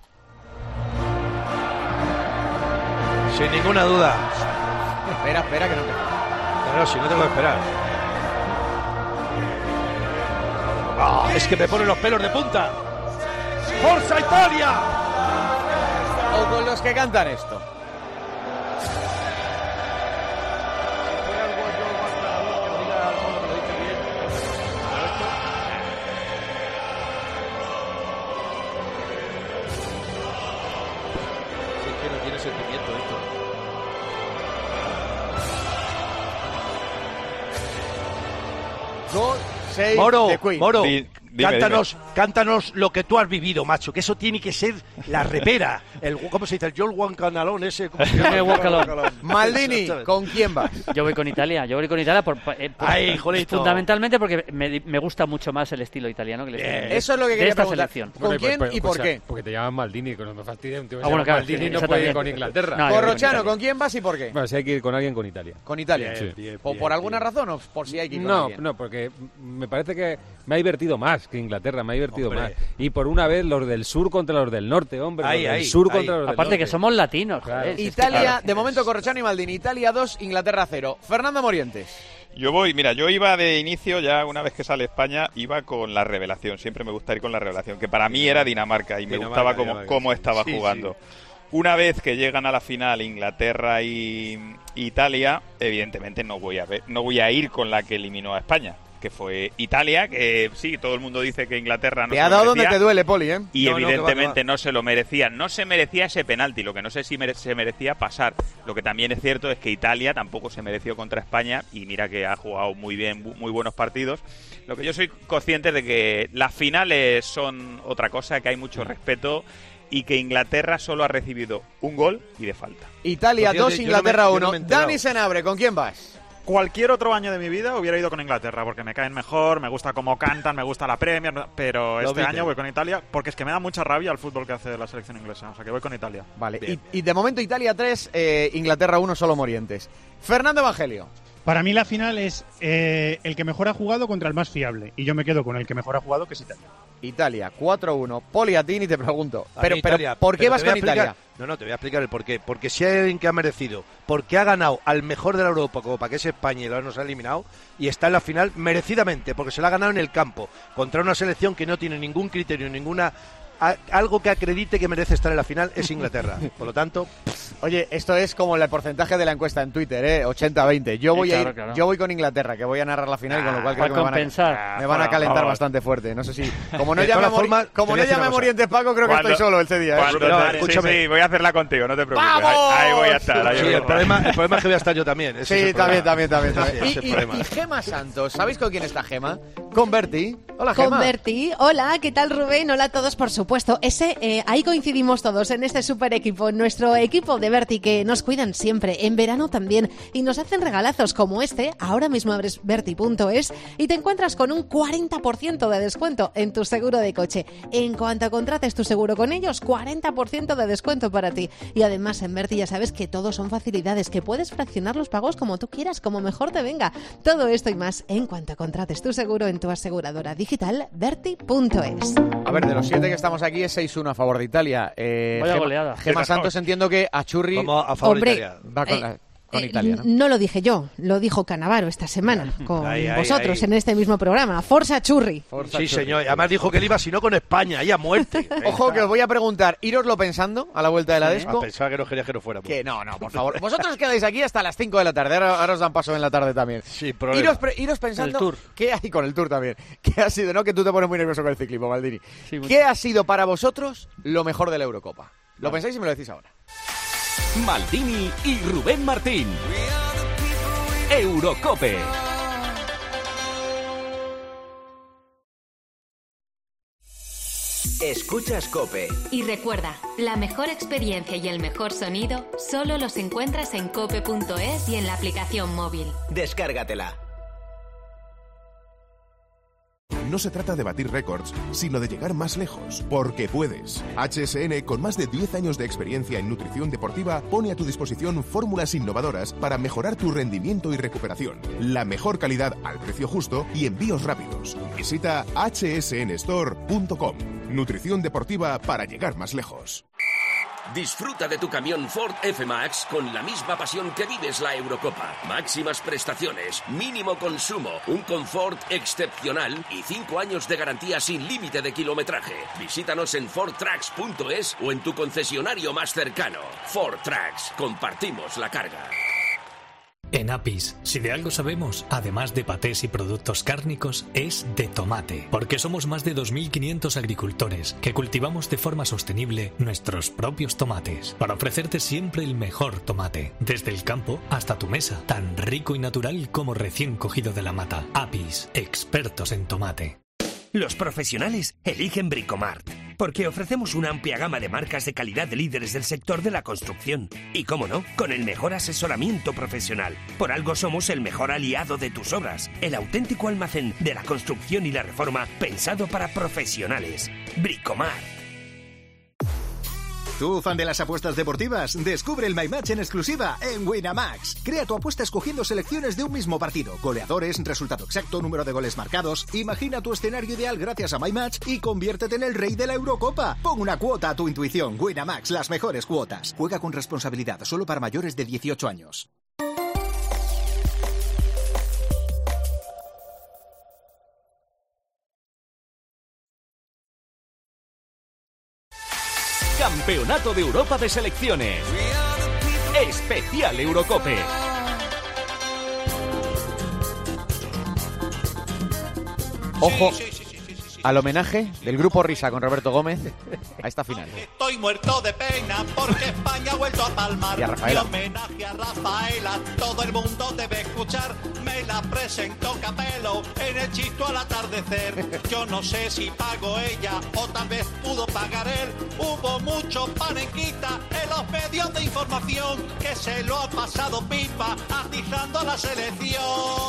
Sin ninguna duda. Espera, espera, que no te... Claro, si no tengo que esperar. Ah, es que me ponen los pelos de punta. ¡Forza Italia! ¿O con los que cantan esto? Si es que no tiene sentimiento esto. God Save Moro, the Queen. Moro, Di- dime, cántanos, cántanos lo que tú has vivido, macho, que eso tiene que ser la repera. El, ¿Cómo se dice? El Joel Wancanalón ese. ¿cómo se llama? El Wancanalón. Maldini, ¿con quién vas? Yo voy con Italia, yo voy con Italia por, eh, por- Ay, Jolito. fundamentalmente porque me, me gusta mucho más el estilo italiano que el estilo inglés. Eso es lo que de quería esta preguntar. selección. ¿Con quién y por qué? Porque te llaman Maldini, que no me fastidia. Un tío que Ah, se bueno, llama claro, Maldini sí, no esa puede ir también. con Inglaterra. No, yo voy con Corrochano, Italia. ¿con quién vas y por qué? Bueno, si hay que ir con alguien, con Italia. Con Italia. Sí. ¿O por alguna razón o por si hay que ir con No, alguien? no, porque me parece que me ha divertido más que Inglaterra, me ha divertido Hombre. más. Y por una vez los del sur contra los del norte, hombre. Ahí, los del ahí, sur ahí. contra los del Aparte norte. que somos latinos, Claro. joder, si es que Italia, claro. de momento Corrochano y Maldini. Italia dos, Inglaterra cero. Fernando Morientes. Yo voy, mira, yo iba de inicio, ya una vez que sale España, iba con la revelación. Siempre me gusta ir con la revelación, que para mí era Dinamarca y me Dinamarca, gustaba cómo, Dinamarca, cómo sí. estaba Sí, jugando. sí. Una vez que llegan a la final Inglaterra y Italia, evidentemente no voy a ver, no voy a ir con la que eliminó a España, que fue Italia, que sí, todo el mundo dice que Inglaterra no Te se ha lo dado donde merecía. te duele, Poli, ¿eh? Y No, no, que va, evidentemente que va. no se lo merecía. No se merecía ese penalti. Lo que no sé si mere- se merecía pasar. Lo que también es cierto es que Italia tampoco se mereció contra España. Y mira que ha jugado muy bien, bu- muy buenos partidos. Lo que yo soy consciente de que las finales son otra cosa, que hay mucho respeto. Y que Inglaterra solo ha recibido un gol y de falta. Italia Pues fíjate, dos, yo Inglaterra no me- yo no uno. me he enterado. Dani Senabre, ¿con quién vas? Cualquier otro año de mi vida hubiera ido con Inglaterra porque me caen mejor, me gusta cómo cantan, me gusta la Premier, pero Lo este viste. año voy con Italia porque es que me da mucha rabia el fútbol que hace la selección inglesa, o sea que voy con Italia. Vale, Bien, y, y de momento Italia tres, eh, Inglaterra uno, solo Morientes. Fernando Evangelio. Para mí la final es eh, el que mejor ha jugado contra el más fiable. Y yo me quedo con el que mejor ha jugado, que es Italia. Italia cuatro uno. Poli, a ti ni te pregunto. A Pero, mí pero Italia, ¿por qué pero vas te voy con a explicar- Italia? No, no, te voy a explicar el porqué. Porque si hay alguien que ha merecido, porque ha ganado al mejor de la Eurocopa, que es España, y ahora nos ha eliminado, y está en la final merecidamente, porque se la ha ganado en el campo, contra una selección que no tiene ningún criterio, ninguna a, algo que acredite que merece estar en la final es Inglaterra. Por lo tanto... Oye, esto es como el porcentaje de la encuesta en Twitter, ¿eh? ochenta veinte. Yo voy sí, claro, a ir, claro. yo voy con Inglaterra, que voy a narrar la final, ah, con lo cual creo que me van, a, me van a calentar bastante fuerte. No sé si... Como no llame a, Mori, como no llame a Morientes Paco, creo que estoy solo este día. ¿eh? No, escúchame. Sí, sí, voy a hacerla contigo, no te preocupes. ¡Vamos! Ahí, ahí voy a estar. Ahí sí, voy a el, estar. problema, el problema es que voy a estar yo también. Ese sí, es el también, también, también, también. Sí, y, y, y Gema Santos, ¿sabéis con quién está Gema? Con Berti. Hola, Gema. Con Berti. Hola, ¿qué tal, Rubén? Hola a todos, por supuesto. Ese, eh, ahí coincidimos todos en este super equipo, en nuestro equipo de Berti, que nos cuidan siempre, en verano también, y nos hacen regalazos como este. Ahora mismo abres berti punto es y te encuentras con un cuarenta por ciento de descuento en tu seguro de coche. En cuanto contrates tu seguro con ellos, cuarenta por ciento de descuento para ti. Y además en Berti ya sabes que todo son facilidades, que puedes fraccionar los pagos como tú quieras, como mejor te venga. Todo esto y más en cuanto contrates tu seguro en tu aseguradora digital berti punto es. A ver, de los siete que estamos aquí es seis uno a favor de Italia. Eh, Vaya Gema, goleada. Gema Santos, entiendo que a Churri... Como a favor Hombre, de Italia. Va con, eh, la, con eh, Italia, ¿no? No lo dije yo, lo dijo Cannavaro esta semana con Ahí, ahí, vosotros ahí. en este mismo programa. Forza Churri. Forza Sí, Churri. señor. Además dijo que él iba, si no, con España, ahí a muerte. Ojo, que os voy a preguntar, íroslo pensando a la vuelta de la Ah, Desco. pensaba que no quería que no fuéramos. Que no, no, por favor. Vosotros quedáis aquí hasta las cinco de la tarde. Ahora, ahora os dan paso en la tarde también. Sí, problema. Iros, pre- iros pensando... El Tour. ¿Qué hay con el Tour también? ¿Qué ha sido, no? Que tú te pones muy nervioso con el ciclismo, Maldini. Sí, mucho. ¿Qué ha sido para vosotros lo mejor de la Eurocopa? Lo pensáis y me lo decís ahora. Maldini y Rubén Martín. Eurocope. Escuchas COPE. Y recuerda, la mejor experiencia y el mejor sonido solo los encuentras en cope punto es y en la aplicación móvil. Descárgatela. No se trata de batir récords, sino de llegar más lejos, porque puedes. H S N, con más de diez años de experiencia en nutrición deportiva, pone a tu disposición fórmulas innovadoras para mejorar tu rendimiento y recuperación, la mejor calidad al precio justo y envíos rápidos. Visita h s n store punto com. Nutrición deportiva para llegar más lejos. Disfruta de tu camión Ford F-Max con la misma pasión que vives la Eurocopa. Máximas prestaciones, mínimo consumo, un confort excepcional y cinco años de garantía sin límite de kilometraje. Visítanos en ford tracks punto es o en tu concesionario más cercano. Ford Tracks, compartimos la carga. En Apis, si de algo sabemos, además de patés y productos cárnicos, es de tomate. Porque somos más de dos mil quinientos agricultores que cultivamos de forma sostenible nuestros propios tomates. Para ofrecerte siempre el mejor tomate, desde el campo hasta tu mesa, tan rico y natural como recién cogido de la mata. Apis, expertos en tomate. Los profesionales eligen Bricomart, porque ofrecemos una amplia gama de marcas de calidad de líderes del sector de la construcción. Y cómo no, con el mejor asesoramiento profesional. Por algo somos el mejor aliado de tus obras, el auténtico almacén de la construcción y la reforma pensado para profesionales. Bricomart. ¿Tú, fan de las apuestas deportivas? Descubre el My Match en exclusiva en Winamax. Crea tu apuesta escogiendo selecciones de un mismo partido, goleadores, resultado exacto, número de goles marcados. Imagina tu escenario ideal gracias a My Match y conviértete en el rey de la Eurocopa. Pon una cuota a tu intuición. Winamax, las mejores cuotas. Juega con responsabilidad, solo para mayores de dieciocho años. Campeonato de Europa de Selecciones. Especial Eurocope. Ojo al homenaje del grupo Risa con Roberto Gómez a esta final. Estoy muerto de pena porque España ha vuelto a palmar. Y a Rafaela. Mi homenaje a Rafaela, todo el mundo debe escuchar. Me la presentó Capello en el Chisto al atardecer. Yo no sé si pagó ella o tal vez pudo pagar él. Hubo mucho panenquita en los medios de información que se lo ha pasado pipa atizando a la selección.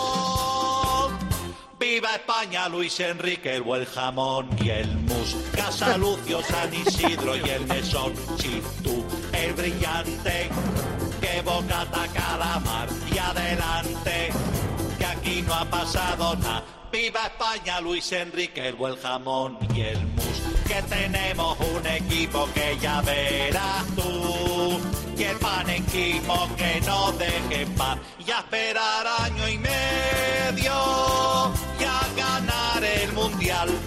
¡Viva España! Luis Enrique, el buen jamón y el mus. Casa Lucio, San Isidro y el mesón. Chitú, el brillante. Que bocata calamar. Y adelante, que aquí no ha pasado nada. ¡Viva España! Luis Enrique, el buen jamón y el mus. Que tenemos un equipo que ya verás tú. Y el panenquismo que no deje en paz. Y a esperar año y medio. Y a ganar el mundial.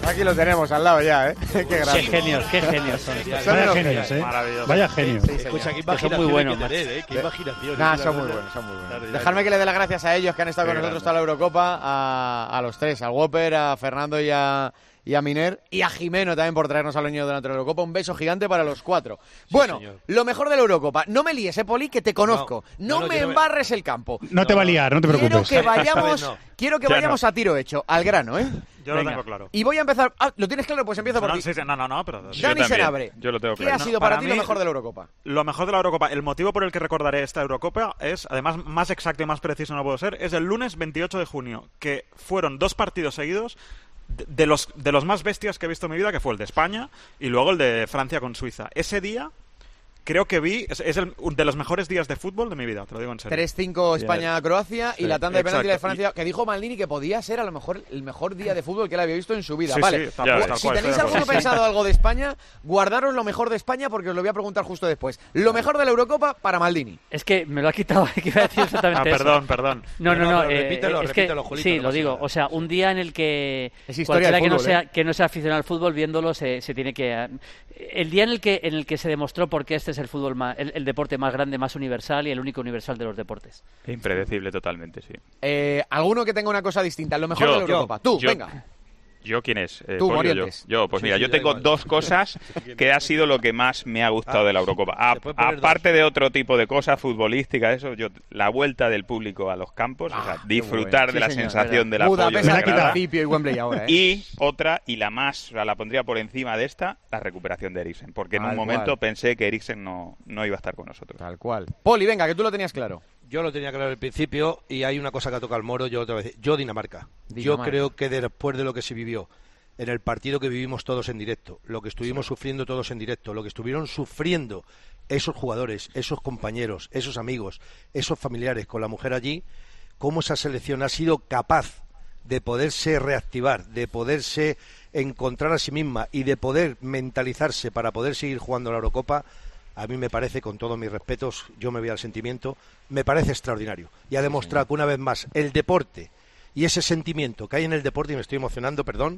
Aquí lo tenemos al lado ya, ¿eh? Qué Qué grande. genios, qué genios son. Vaya genios, ¿eh? Maravilloso. Vaya genios. Sí, señor. Escucha, qué Que son imaginación muy buenos, hay que macho. tener, ¿eh? Qué imaginación. Nah, Es son una muy cosa- buenos, son muy buenos. Claro, ya. Dejadme que le dé las gracias a ellos que han estado Qué con nosotros grande. toda la Eurocopa, a, a los tres, al Whopper, a Fernando y a, y a Miner, y a Jimeno también por traernos al niño durante la Eurocopa. Un beso gigante para los cuatro. Bueno, señor. lo mejor de la Eurocopa. No me líes, eh, Poli, que te conozco. No, No, no, me que no me- embarres el campo. No te va a liar, no te Quiero preocupes. que vayamos, Esta vez quiero que Ya vayamos no. a tiro hecho, al grano, ¿eh? Yo Venga. lo tengo claro. Y voy a empezar... Ah, ¿lo tienes claro? Pues empiezo por No, ti. sí, sí, no, no, no, pero... Yo Dani también, Senabre, yo lo tengo ¿qué claro. ha sido para, para ti lo mí- mejor de la Eurocopa? Lo mejor de la Eurocopa, el motivo por el que recordaré esta Eurocopa es, además, más exacto y más preciso no puedo ser, es el lunes veintiocho de junio, que fueron dos partidos seguidos de, de los, de los más bestias que he visto en mi vida, que fue el de España y luego el de Francia con Suiza. Ese día creo que vi, es, es el, de los mejores días de fútbol de mi vida, te lo digo en serio. tres cinco España-Croacia y Sí, la tanda de penalti de exacto. Francia, que dijo Maldini que podía ser a lo mejor el mejor día de fútbol que él había visto en su vida. Sí, vale, sí, tal cual, Gu- tal si cual, tenéis estoy de alguno acuerdo. pensado algo de España, guardaros lo mejor de España porque os lo voy a preguntar justo después. Lo mejor de la Eurocopa para Maldini. Es que me lo ha quitado, que iba a decir exactamente Ah, eso. perdón, perdón. No, no, No, no. pero eh, repítelo, es repítelo, que, Julito, sí, no lo pasa digo. nada. O sea, un día en el que Es historia cualquiera de que no fútbol, sea ¿eh? que no sea aficionado al fútbol, viéndolo se, se tiene que. eh, El día en el que en el que se demostró por qué este es el fútbol más, el, el deporte más grande, más universal y el único universal de los deportes. Impredecible totalmente, sí. Eh, ¿Alguno que tenga una cosa distinta? Lo mejor Yo, de la Eurocopa. Tú, yo. venga. ¿Yo quién es? Eh, Tú, Poli o yo? Morientes. Yo, pues Sí, mira, sí, yo da tengo igual. dos cosas que ha sido lo que más me ha gustado Ah, de la Eurocopa. A- se puede poner aparte dos. de otro tipo de cosas futbolísticas, eso, yo la vuelta del público a los campos, o sea, disfrutar bueno. de la Sí, señor, sensación del apoyo Budapest, de la aquí grada. Principio y Wembley ahora, ¿eh? Y otra, y la más, o sea, la pondría por encima de esta, la recuperación de Eriksen, porque en Tal un momento cual. pensé que Eriksen no, no iba a estar con nosotros. Tal cual. Poli, venga, que tú lo tenías claro. Yo lo tenía claro al principio y hay una cosa que ha tocado el Moro, yo otra vez. Yo Dinamarca. Yo Dinamarca. creo que después de lo que se vivió en el partido que vivimos todos en directo, lo que estuvimos sufriendo todos en directo, lo que estuvieron sufriendo esos jugadores, esos compañeros, esos amigos, esos familiares con la mujer allí, cómo esa selección ha sido capaz de poderse reactivar, de poderse encontrar a sí misma y de poder mentalizarse para poder seguir jugando la Eurocopa, a mí me parece, con todos mis respetos, yo me voy al sentimiento, me parece extraordinario. Y ha demostrado que una vez más el deporte y ese sentimiento que hay en el deporte, y me estoy emocionando, perdón,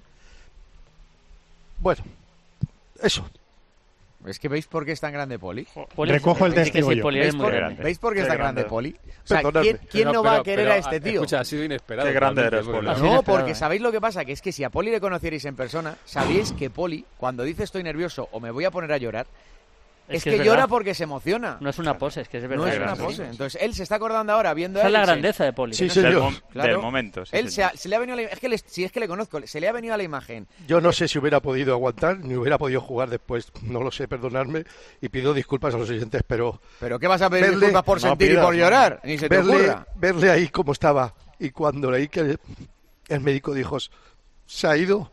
bueno, eso. Es que veis por qué es tan grande Poli. Poli- Recojo el sí, sí, testigo sí, yo. Poli ¿Veis es muy por, grande. ¿Veis por qué es Qué tan grande grande. Poli? O sea, Perdonadme. ¿quién, quién Pero- no va pero- a querer pero, a este tío? Escucha, ha sido inesperado. Qué grande realmente, eres, porque- Poli. Ha sido No, inesperado, porque ¿eh? sabéis lo que pasa, que es que si a Poli le conocierais en persona, sabríais que Poli, cuando dice estoy nervioso o me voy a poner a llorar, es, Es que, que es llora verdad. porque se emociona. No es una pose, es que es verdad. No es que una sí. pose. Entonces él se está acordando ahora viendo a Esa es la Eriksen. grandeza de Poli. Sí, No, señor. Del, mom- Claro. del momento, sí, Él se, señor. ha- se le ha venido a la, es que le- si es que le conozco, se le ha venido a la imagen. Yo no sé si hubiera podido aguantar, ni hubiera podido jugar después, no lo sé, perdonadme, y pido disculpas a los oyentes, pero Pero ¿qué vas a pedir Verle- disculpas por no sentir y pidas, por no. llorar? Ni se te verle, ocurra. verle ahí como estaba, y cuando leí que el, el médico dijo, se ha ido,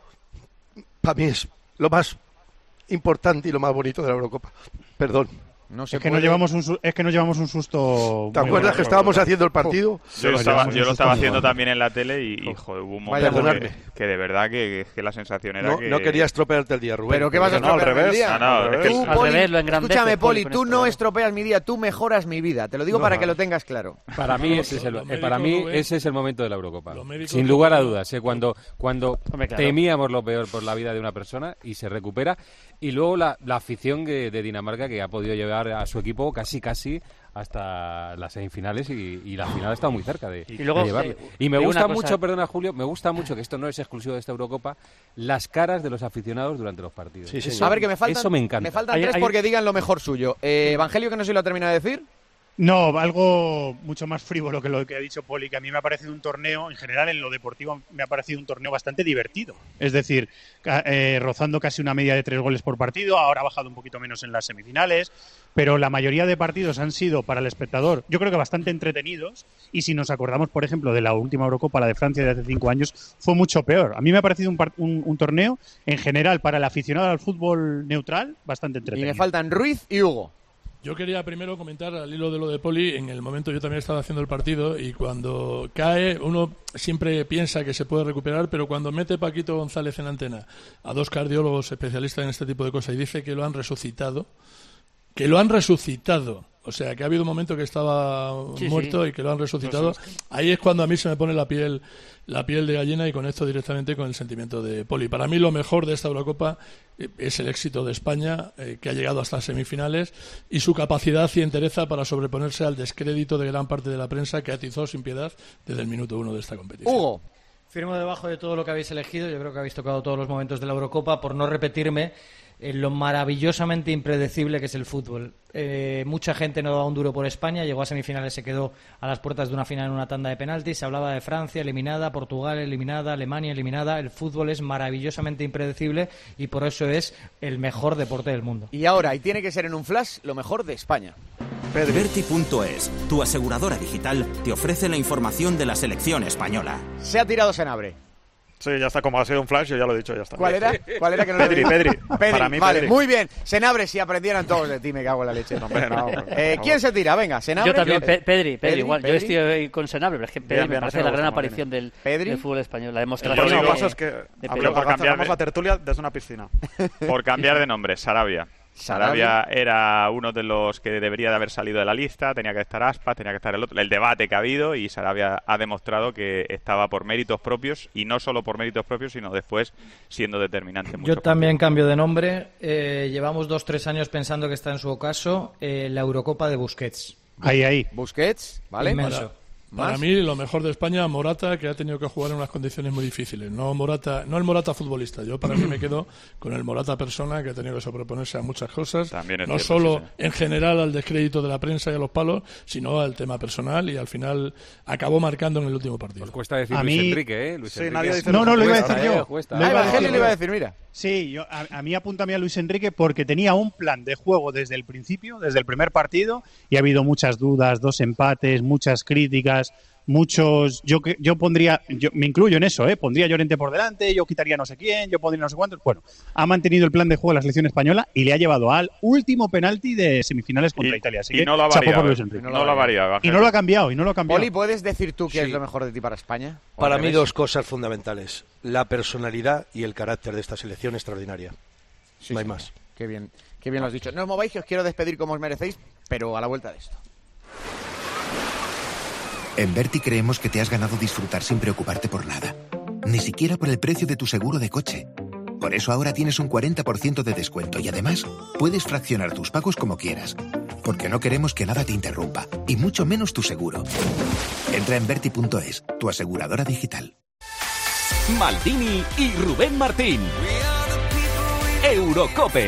para mí es lo más importante y lo más bonito de la Eurocopa. Perdón. No se Es que, puede- nos llevamos un, su- es que nos llevamos un susto. ¿Te muy acuerdas gordo. que estábamos haciendo el partido? Yo lo Nos estaba, llevamos yo un lo estaba susto muy haciendo gordo. también en la tele y, y, joder, hubo un Vaya momento que, perdonadme. que de verdad que, que la sensación era No, que... no quería estropearte el día, Rubén. ¿Pero qué vas a No, al estropear el revés. día? No, no, Al es que- Tú, Al Poli, revés, lo engrandeces, escúchame, Poli, Poli, con tú esto, no ¿no? estropeas mi día, tú mejoras mi vida. Te lo digo No, para no. que lo tengas claro. Para mí ese es el, Los eh, médicos, para mí Rubén, ese es el momento de la Eurocopa. los médicos Sin no lugar a pueden- dudas, ¿eh? cuando cuando Hombre, claro. temíamos lo peor por la vida de una persona y se recupera, y luego la, la afición que- de Dinamarca, que ha podido llevar a su equipo casi casi hasta las semifinales, y, y la final ha estado muy cerca de, Y luego, de llevarle. eh, Y me digo gusta una cosa- mucho, perdona Julio, me gusta mucho, que esto no es exclusivo de esta Eurocopa, las caras de los aficionados durante los partidos. Sí, señor. Eso- A ver, que me faltan, eso me encanta. faltan Hay- tres hay- porque digan lo mejor suyo. Eh, Evangelio, que no se lo ha terminado de decir. No, algo mucho más frívolo que lo que ha dicho Poli, que a mí me ha parecido un torneo, en general en lo deportivo, me ha parecido un torneo bastante divertido. Es decir, ca- eh, rozando casi una media de tres goles por partido, ahora ha bajado un poquito menos en las semifinales, pero la mayoría de partidos han sido para el espectador, yo creo que bastante entretenidos, y si nos acordamos, por ejemplo, de la última Eurocopa, la de Francia de hace cinco años, fue mucho peor. A mí me ha parecido un, par- un, un torneo, en general, para el aficionado al fútbol neutral, bastante Y entretenido. me faltan Ruiz y Hugo. Yo quería primero comentar al hilo de lo de Poli. En el momento yo también estaba haciendo el partido y cuando cae uno siempre piensa que se puede recuperar, pero cuando mete Paquito González en antena a dos cardiólogos especialistas en este tipo de cosas y dice que lo han resucitado, que lo han resucitado. O sea, que ha habido un momento que estaba Sí, muerto sí. y que lo han resucitado. Sí, sí. Ahí es cuando a mí se me pone la piel la piel de gallina y conecto directamente con el sentimiento de Poli. Para mí lo mejor de esta Eurocopa eh, es el éxito de España, eh, que ha llegado hasta semifinales, y su capacidad y entereza para sobreponerse al descrédito de gran parte de la prensa que atizó sin piedad desde el minuto uno de esta competición. Hugo. Firmo debajo de todo lo que habéis elegido. Yo creo que habéis tocado todos los momentos de la Eurocopa. Por no repetirme, en lo maravillosamente impredecible que es el fútbol. Eh, mucha gente no daba un duro por España, llegó a semifinales, se quedó a las puertas de una final en una tanda de penaltis, se hablaba de Francia eliminada, Portugal eliminada, Alemania eliminada. El fútbol es maravillosamente impredecible y por eso es el mejor deporte del mundo. Y ahora, y tiene que ser en un flash, lo mejor de España. Verti punto es, tu aseguradora digital, te ofrece la información de la selección española. Se ha tirado Senabre. Sí, ya está, como ha sido un flash, yo ya lo he dicho, ya está. ¿Cuál era? ¿Cuál era que no lo Pedri, digo? Pedri. Pedri, Para mí, vale, Pedri. muy bien. Senabre, si aprendieran todos de ti, me cago en la leche. No, hombre, no, eh, ¿Quién se tira? Venga, Senabre. Yo también, Pe- Pedri, Pedri, Pedri, igual. Pedri. Yo estoy ahí con Senabre, pero es que Pedri Bien, me bien, parece así la me gran gusta, muy aparición del, ¿Pedri? del fútbol español. La El demostración próximo de, paso es que de abro- Pedri. hagamos la tertulia desde una piscina. Por cambiar de nombre, Sarabia. Sarabia era uno de los que debería de haber salido de la lista, tenía que estar Aspas, tenía que estar el otro, el debate que ha habido, y Sarabia ha demostrado que estaba por méritos propios, y no solo por méritos propios, sino después siendo determinante en muchos Yo también cambio de nombre. Eh, llevamos dos, tres años pensando que está en su ocaso eh, la Eurocopa de Busquets. Ahí, ahí. Busquets, ¿vale? Inmenso. Para ¿Más? mí, lo mejor de España, Morata, que ha tenido que jugar en unas condiciones muy difíciles. No Morata, no el Morata futbolista. Yo, para mí, me quedo con el Morata persona, que ha tenido que sobreponerse a muchas cosas. También es No cierto, solo sí, sí. en general al descrédito de la prensa y a los palos, sino al tema personal, y al final acabó marcando en el último partido. Cuesta decir A Luis mí- Enrique, ¿eh? Luis Sí, Enrique nadie es- dice No, no, lo iba a Cuesta, decir eh, yo. cuesta. Lo Ah, iba a Evangelio decir le iba a yo. decir, mira. Sí, yo, a, a mí apúntame a Luis Enrique porque tenía un plan de juego desde el principio, desde el primer partido, y ha habido muchas dudas, dos empates, muchas críticas, muchos... Yo que- yo pondría, yo me incluyo en eso, ¿eh? Pondría a Llorente por delante, yo quitaría no sé quién, yo pondría no sé cuántos. Bueno, ha mantenido el plan de juego de la selección española y le ha llevado al último penalti de semifinales contra Y- Italia. Así y que no lo ha chapó variado, por Luis ¿eh? Enrique. No lo ha variado, Y no lo ha cambiado, y no lo ha cambiado. Poli, ¿puedes decir tú qué Sí. es lo mejor de ti para España? ¿O Para al mí revés? dos cosas fundamentales. La personalidad y el carácter de esta selección extraordinaria. Sí, no hay sí. más. Qué bien, qué bien lo has dicho. No os mováis, que os quiero despedir como os merecéis, pero a la vuelta de esto. En Verti creemos que te has ganado disfrutar sin preocuparte por nada. Ni siquiera por el precio de tu seguro de coche. Por eso ahora tienes un cuarenta por ciento de descuento y además puedes fraccionar tus pagos como quieras. Porque no queremos que nada te interrumpa, y mucho menos tu seguro. Entra en Verti punto es, tu aseguradora digital. Maldini y Rubén Martín. Eurocope.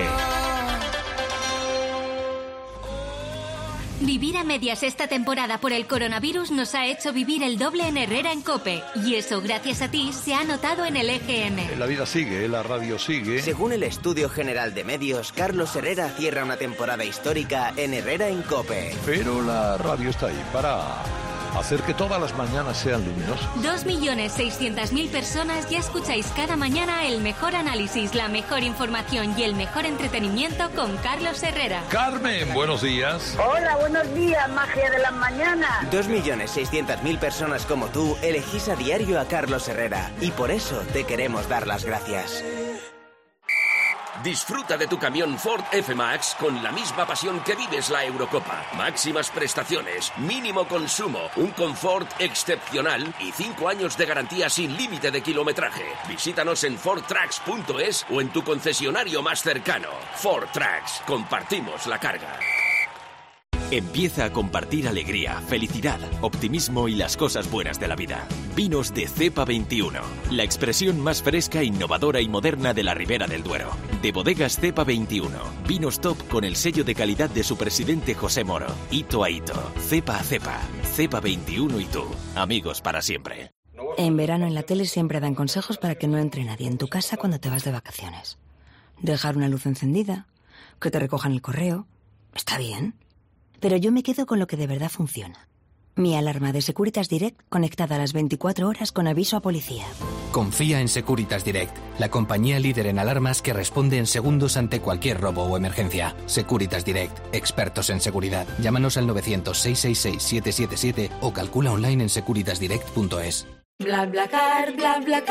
Vivir a medias esta temporada por el coronavirus nos ha hecho vivir el doble en Herrera en COPE. Y eso, gracias a ti, se ha notado en el E G M. La vida sigue, la radio sigue. Según el Estudio General de Medios, Carlos Herrera cierra una temporada histórica en Herrera en COPE. Pero la radio está ahí para hacer que todas las mañanas sean luminosas. Dos millones seiscientas mil personas ya escucháis cada mañana el mejor análisis, la mejor información y el mejor entretenimiento con Carlos Herrera. Carmen, buenos días. Hola, buenos días, magia de las mañanas. Dos millones seiscientas mil personas como tú elegís a diario a Carlos Herrera y por eso te queremos dar las gracias. Disfruta de tu camión Ford F-Max con la misma pasión que vives la Eurocopa. Máximas prestaciones, mínimo consumo, un confort excepcional y cinco años de garantía sin límite de kilometraje. Visítanos en ford tracks punto es o en tu concesionario más cercano. Ford Tracks, compartimos la carga. Empieza a compartir alegría, felicidad, optimismo y las cosas buenas de la vida. Vinos de Cepa veintiuno, la expresión más fresca, innovadora y moderna de la Ribera del Duero. De Bodegas Cepa veintiuno, vinos top con el sello de calidad de su presidente José Moro. Hito a hito, cepa a cepa, Cepa veintiuno y tú, amigos para siempre. En verano en la tele siempre dan consejos para que no entre nadie en tu casa cuando te vas de vacaciones. Dejar una luz encendida, que te recojan el correo, está bien. Pero yo me quedo con lo que de verdad funciona. Mi alarma de Securitas Direct conectada a las veinticuatro horas con aviso a policía. Confía en Securitas Direct, la compañía líder en alarmas que responde en segundos ante cualquier robo o emergencia. Securitas Direct, expertos en seguridad. Llámanos al novecientos, seiscientos sesenta y seis, siete siete siete o calcula online en securitas direct punto es. BlaBlaCar, BlaBlaCar.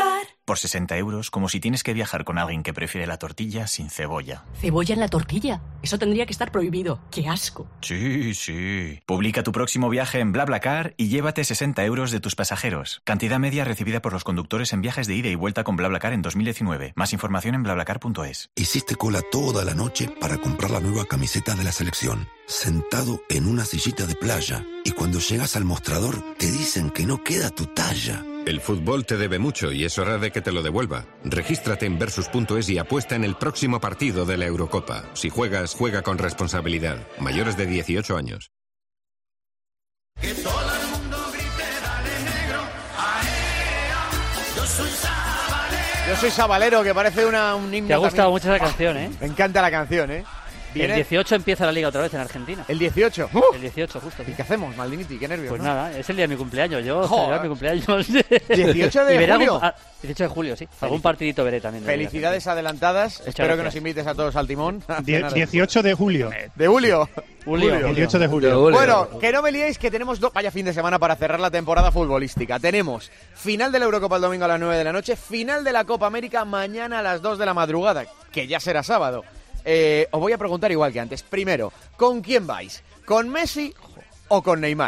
Por sesenta euros, como si tienes que viajar con alguien que prefiere la tortilla sin cebolla. ¿Cebolla en la tortilla? Eso tendría que estar prohibido. ¡Qué asco! Sí, sí. Publica tu próximo viaje en BlaBlaCar y llévate sesenta euros de tus pasajeros. Cantidad media recibida por los conductores en viajes de ida y vuelta con BlaBlaCar en dos mil diecinueve. Más información en BlaBlaCar punto es. Hiciste cola toda la noche para comprar la nueva camiseta de la selección, sentado en una sillita de playa, y cuando llegas al mostrador te dicen que no queda tu talla. El fútbol te debe mucho y es hora de que te lo devuelva. Regístrate en Versus punto es y apuesta en el próximo partido de la Eurocopa. Si juegas, juega con responsabilidad. Mayores de dieciocho años. Que todo el mundo grite, dale negro, aea, yo soy Sabalero. Yo soy Sabalero, que parece una, un himno. Te ha gustado también. mucho esa canción, ¿eh? Me encanta la canción, ¿eh? El dieciocho empieza la liga otra vez en Argentina. ¿El dieciocho? Uh, el dieciocho, justo. ¿Y qué hacemos, Maldiniti? Qué nervios, Pues ¿no? nada, es el día de mi cumpleaños. Yo Joder. celebrar mi cumpleaños. ¿dieciocho de Y veré julio? algún- ah, dieciocho de julio, sí. Algún partidito veré también. de liga. Felicidades adelantadas. Muchas Espero que gracias. nos invites a todos al timón. Die- dieciocho de julio. ¿De julio? Julio. dieciocho de julio. Bueno, que no me liéis, que tenemos dos, vaya fin de semana para cerrar la temporada futbolística. Tenemos final de la Eurocopa el domingo a las nueve de la noche, final de la Copa América mañana a las dos de la madrugada, que ya será sábado. Eh, os voy a preguntar igual que antes. Primero, ¿con quién vais? ¿Con Messi o con Neymar?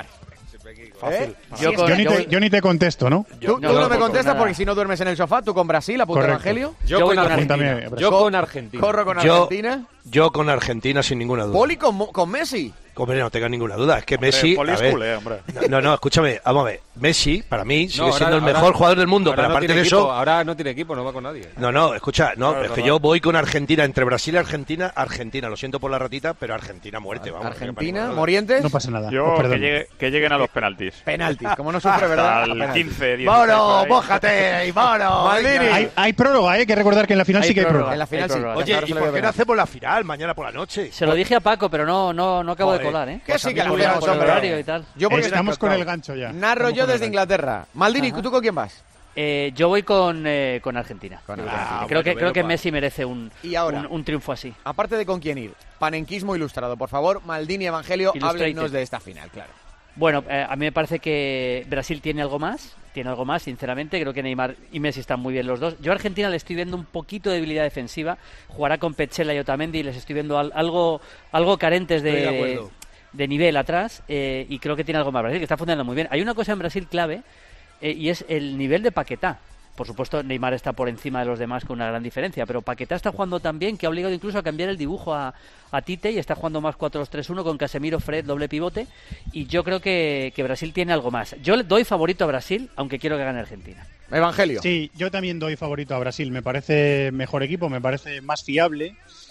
Fácil. Si Yo, es que- ni te, yo ni te contesto, ¿no? Tú, tú no, me contestas porque si no duermes en el sofá, tú con Brasil, apunta Correcto. Evangelio. Yo con Argentina. Yo con Argentina. Corro con Yo- Argentina. Yo con Argentina, sin ninguna duda. Poli con, Mo- con Messi. Hombre, no tenga ninguna duda. Es que Messi. Poli a es ver, culé, hombre. No, no, escúchame. Vamos a ver. Messi, para mí, sigue No, ahora- siendo el mejor ahora- jugador del mundo. ahora Pero no aparte tiene de equipo, eso. ahora no tiene equipo, no va con nadie. No, no, escucha, no, Claro, es que verdad. yo voy con Argentina, entre Brasil y Argentina, Argentina, lo siento por la ratita, pero Argentina muerte, vamos. Argentina, Morientes. No pasa nada. Yo Oh, que, perdón. llegue- que lleguen a los penaltis. Penaltis, como no sufre, ¿verdad? Hasta el Penaltis. quince, dieciséis. ¡Mono, por ahí. mójate! ¡Mono! Maldini. Hay, hay prórroga, hay que recordar que en la final Hay sí que hay prórroga. prórroga. En la final sí. prórroga. Oye, Ahora ¿y se le por ve qué no penal. hacemos la final mañana por la noche? Se lo dije a Paco, pero no, no, no acabo Joder. de colar, ¿eh? Que sí, que la Por hacemos, el hombre. horario y tal. Yo porque Estamos con el gancho ya. narro Estamos yo con el desde gancho. Inglaterra. Maldini, ¿tú con quién vas? Eh, yo voy con, eh, con Argentina. Con Yo voy Argentina. con Argentina. Ah, creo que, bueno, creo que bueno, Messi merece un, Y ahora, un, un triunfo así. aparte de con quién ir, panenquismo ilustrado, por favor, Maldini, Evangelio, Illustrated. háblenos de esta final, claro. Bueno, eh, a mí me parece que Brasil tiene algo más, tiene algo más, sinceramente. Creo que Neymar y Messi están muy bien los dos. Yo a Argentina le estoy viendo un poquito de debilidad defensiva. Jugará con Petzela y Otamendi y les estoy viendo al- algo, algo carentes Estoy de de, acuerdo. de nivel atrás eh, y creo que tiene algo más Brasil, que está funcionando muy bien. Hay una cosa en Brasil clave eh, y es el nivel de Paquetá. Por supuesto, Neymar está por encima de los demás con una gran diferencia, pero Paquetá está jugando tan bien que ha obligado incluso a cambiar el dibujo a, a Tite y está jugando más cuatro dos tres uno con Casemiro, Fred, doble pivote, y yo creo que, que Brasil tiene algo más. Yo le doy favorito a Brasil, aunque quiero que gane Argentina. Evangelio. Sí, yo también doy favorito a Brasil. Me parece mejor equipo, me parece más fiable.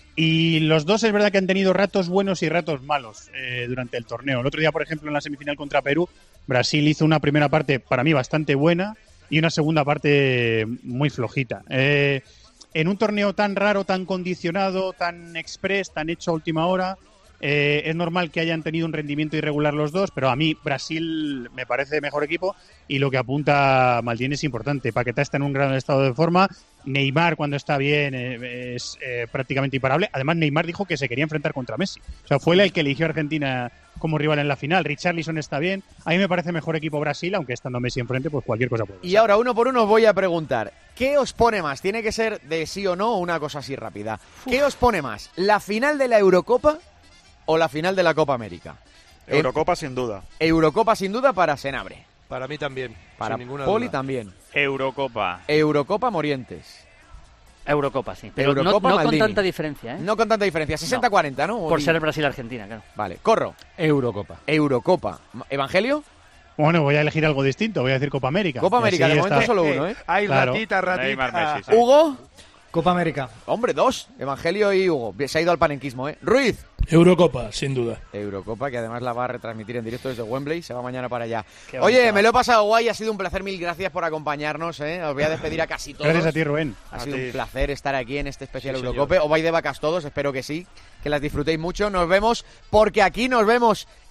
Y los dos es verdad que han tenido ratos buenos y ratos malos eh, durante el torneo. El otro día, por ejemplo, en la semifinal contra Perú, Brasil hizo una primera parte para mí bastante buena y una segunda parte muy flojita. Eh, en un torneo tan raro, tan condicionado, tan express, tan hecho a última hora, eh, es normal que hayan tenido un rendimiento irregular los dos, pero a mí Brasil me parece mejor equipo y lo que apunta Maldini es importante. Paquetá está en un gran estado de forma. Neymar, cuando está bien, eh, es eh, prácticamente imparable. Además, Neymar dijo que se quería enfrentar contra Messi. O sea, fue él el que eligió a Argentina como rival en la final. Richarlison está bien. A mí me parece mejor equipo Brasil, aunque estando Messi enfrente, pues cualquier cosa puede pasar. Y ahora, uno por uno, os voy a preguntar, ¿qué os pone más? Tiene que ser de sí o no o una cosa así rápida. ¿Qué os pone más? ¿La final de la Eurocopa o la final de la Copa América? Eurocopa sin duda. Eurocopa sin duda para Senabre. Para mí también. Para sin ninguna Poli duda. también. Eurocopa. Eurocopa Morientes. Eurocopa, sí. Pero no, Eurocopa, no con Maldini. tanta diferencia, ¿eh? No con tanta diferencia. sesenta cuarenta, ¿no? Por ser Brasil-Argentina, claro. Vale, corro. Eurocopa. Eurocopa. ¿Evangelio? Bueno, voy a elegir algo distinto. Voy a decir Copa América. Copa Y América, así de momento está. solo uno, ¿eh? Hay Claro. ratita, ratita. Neymar, Messi, sí. Hugo. Copa América. Hombre, dos. Evangelio y Hugo. Se ha ido al panenquismo, ¿eh? Ruiz. Eurocopa, sin duda. Eurocopa, que además la va a retransmitir en directo desde Wembley, se va mañana para allá. Qué Oye, bonito. me lo he pasado guay, ha sido un placer, mil gracias por acompañarnos, ¿eh? Os voy a despedir a casi todos. Gracias a ti, Rubén. Ha A sido ti. un placer estar aquí en este especial Sí, Eurocope. Os vais de vacas todos, espero que sí, que las disfrutéis mucho. Nos vemos, porque aquí nos vemos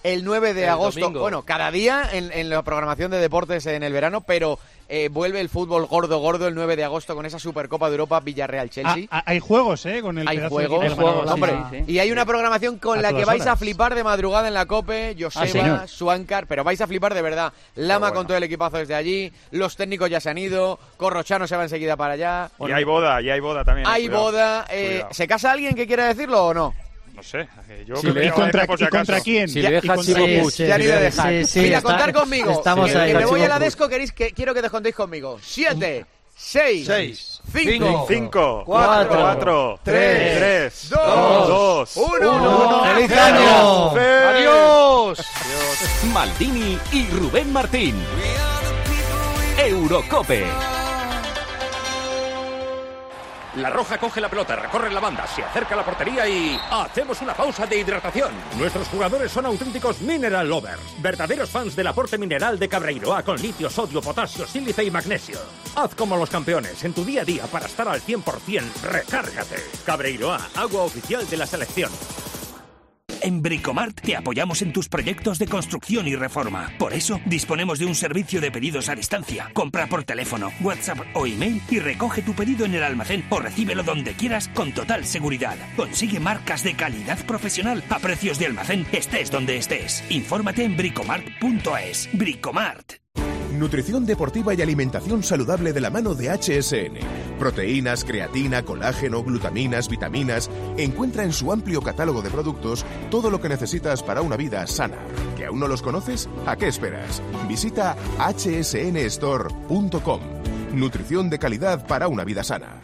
el nueve de El agosto. domingo. Bueno, cada día en, en la programación de deportes en el verano, pero eh, vuelve el fútbol gordo, gordo el nueve de agosto con esa Supercopa de Europa Villarreal-Chelsea. Ah, ah, hay juegos, ¿eh? Con el Hay pedazo juegos, de hay equipo juegos, ganador. hombre. Sí, sí. Y hay una programación con A la que todas vais a horas. flipar de madrugada en la COPE, Joseba, Ah, señor. Suáncar, pero vais a flipar de verdad. Lama con todo el equipazo desde allí, los técnicos ya se han ido, Corrochano se va enseguida para allá. Y hay boda, y hay boda también. Hay cuidado, boda. eh, cuidado. ¿Se casa alguien que quiera decirlo o no? No sé, eh, yo Si creo le que deja- va a ir por si ¿y contra acaso. quién? Si Ya- le y dejas contra- Chivo Sí, Puig. sí, ya ni le dejas. sí, sí, Mira, está- contar conmigo. estamos que, ahí. que me voy Chivo a la Puig. desco, queréis que, quiero que descontéis conmigo. Siete, seis, Seis, cinco, cinco, cuatro, cuatro, tres, tres, dos, dos, uno. ¡Feliz ¡Cero! año! ¡Adiós! Maldini y Rubén Martín. Eurocope. La Roja coge la pelota, recorre la banda, se acerca a la portería y hacemos una pausa de hidratación. Nuestros jugadores son auténticos mineral lovers, verdaderos fans del aporte mineral de Cabreiroa con litio, sodio, potasio, sílice y magnesio. Haz como los campeones en tu día a día para estar al cien por ciento. Recárgate. Cabreiroa, agua oficial de la selección. En Bricomart te apoyamos en tus proyectos de construcción y reforma. Por eso, disponemos de un servicio de pedidos a distancia. Compra por teléfono, WhatsApp o email y recoge tu pedido en el almacén o recíbelo donde quieras con total seguridad. Consigue marcas de calidad profesional a precios de almacén, estés donde estés. Infórmate en bricomart punto es. Bricomart. Nutrición deportiva y alimentación saludable de la mano de H S N. Proteínas, creatina, colágeno, glutaminas, vitaminas. Encuentra en su amplio catálogo de productos todo lo que necesitas para una vida sana. ¿Que aún no los conoces? ¿A qué esperas? Visita h s n store punto com. Nutrición de calidad para una vida sana.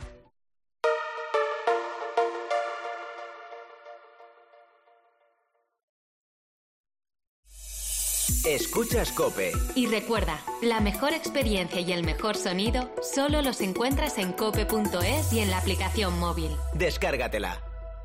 Escuchas COPE. Y recuerda, la mejor experiencia y el mejor sonido solo los encuentras en cope punto es y en la aplicación móvil. Descárgatela.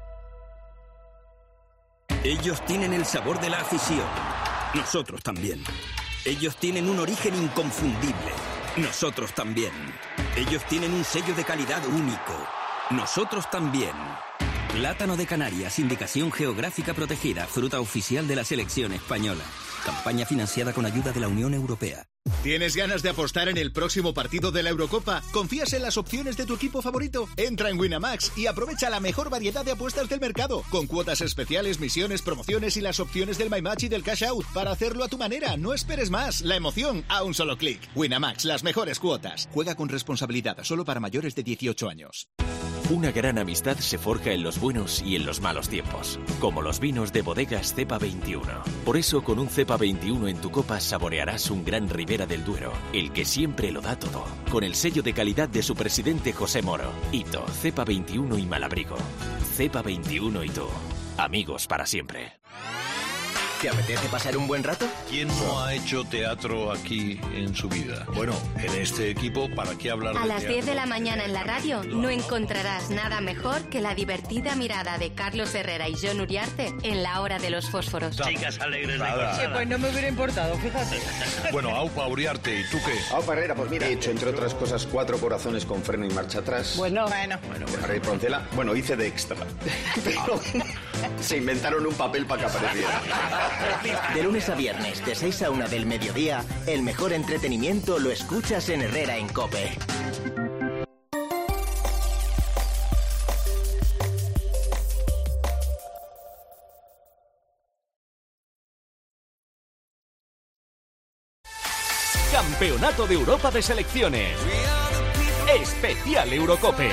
Ellos tienen el sabor de la afición. Nosotros también. Ellos tienen un origen inconfundible. Nosotros también. Ellos tienen un sello de calidad único. Nosotros también. Plátano de Canarias, indicación geográfica protegida, fruta oficial de la selección española. Campaña financiada con ayuda de la Unión Europea. ¿Tienes ganas de apostar en el próximo partido de la Eurocopa? ¿Confías en las opciones de tu equipo favorito? Entra en Winamax y aprovecha la mejor variedad de apuestas del mercado, con cuotas especiales, misiones, promociones y las opciones del My Match y del Cash Out, para hacerlo a tu manera. No esperes más. La emoción a un solo clic. Winamax, las mejores cuotas. Juega con responsabilidad, solo para mayores de dieciocho años. Una gran amistad se forja en los buenos y en los malos tiempos, como los vinos de bodegas Cepa veintiuno. Por eso, con un Cepa veintiuno en tu copa saborearás un gran Ribera del Duero, el que siempre lo da todo, con el sello de calidad de su presidente José Moro. Hito, Cepa veintiuno y Malabrigo. Cepa veintiuno y tú, amigos para siempre. ¿Te apetece pasar un buen rato? ¿Quién no ha hecho teatro aquí en su vida? Bueno, en este equipo, ¿para qué hablar A de las teatro? diez de la mañana en la radio no encontrarás nada mejor que la divertida mirada de Carlos Herrera y John Uriarte en La Hora de los Fósforos. Chicas alegres de Nada. Sí, pues no me hubiera importado, fíjate. Bueno, Aupa Uriarte, ¿y tú qué? Aupa Herrera, pues mira, he hecho entre otras cosas cuatro corazones con freno y marcha atrás. Bueno, bueno. De Rey Poncela. Bueno, hice de extra. Pero se inventaron un papel para que apareciera. De lunes a viernes, de seis a una del mediodía, el mejor entretenimiento lo escuchas en Herrera en COPE. Campeonato de Europa de Selecciones. Especial Eurocope.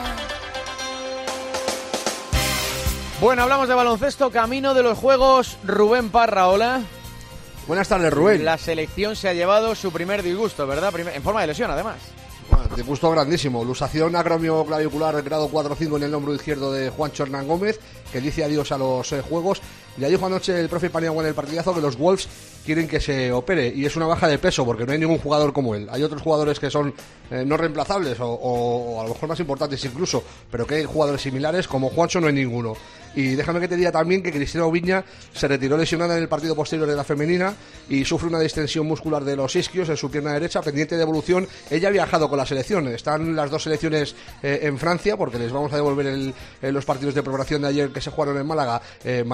Bueno, hablamos de baloncesto, camino de los Juegos. Rubén Parra, hola. Buenas tardes, Rubén. La selección se ha llevado su primer disgusto, ¿verdad? Primer- en forma de lesión, además. Bueno, disgusto grandísimo. Luxación acromioclavicular grado cuatro cinco en el hombro izquierdo de Juancho Hernán Gómez, que dice adiós a los eh, Juegos. Ya dijo anoche el profe Paniagua en el partidazo que los Wolves quieren que se opere, y es una baja de peso porque no hay ningún jugador como él. Hay otros jugadores que son eh, no reemplazables o, o, o a lo mejor más importantes incluso, pero que hay jugadores similares, como Juancho no hay ninguno. Y déjame que te diga también que Cristina Oviña se retiró lesionada en el partido posterior de la femenina y sufre una distensión muscular de los isquios en su pierna derecha, pendiente de evolución. Ella ha viajado con la selección, están las dos selecciones eh, en Francia, porque les vamos a devolver el, eh, los partidos de preparación de ayer que se jugaron en Málaga, eh, mañana sábado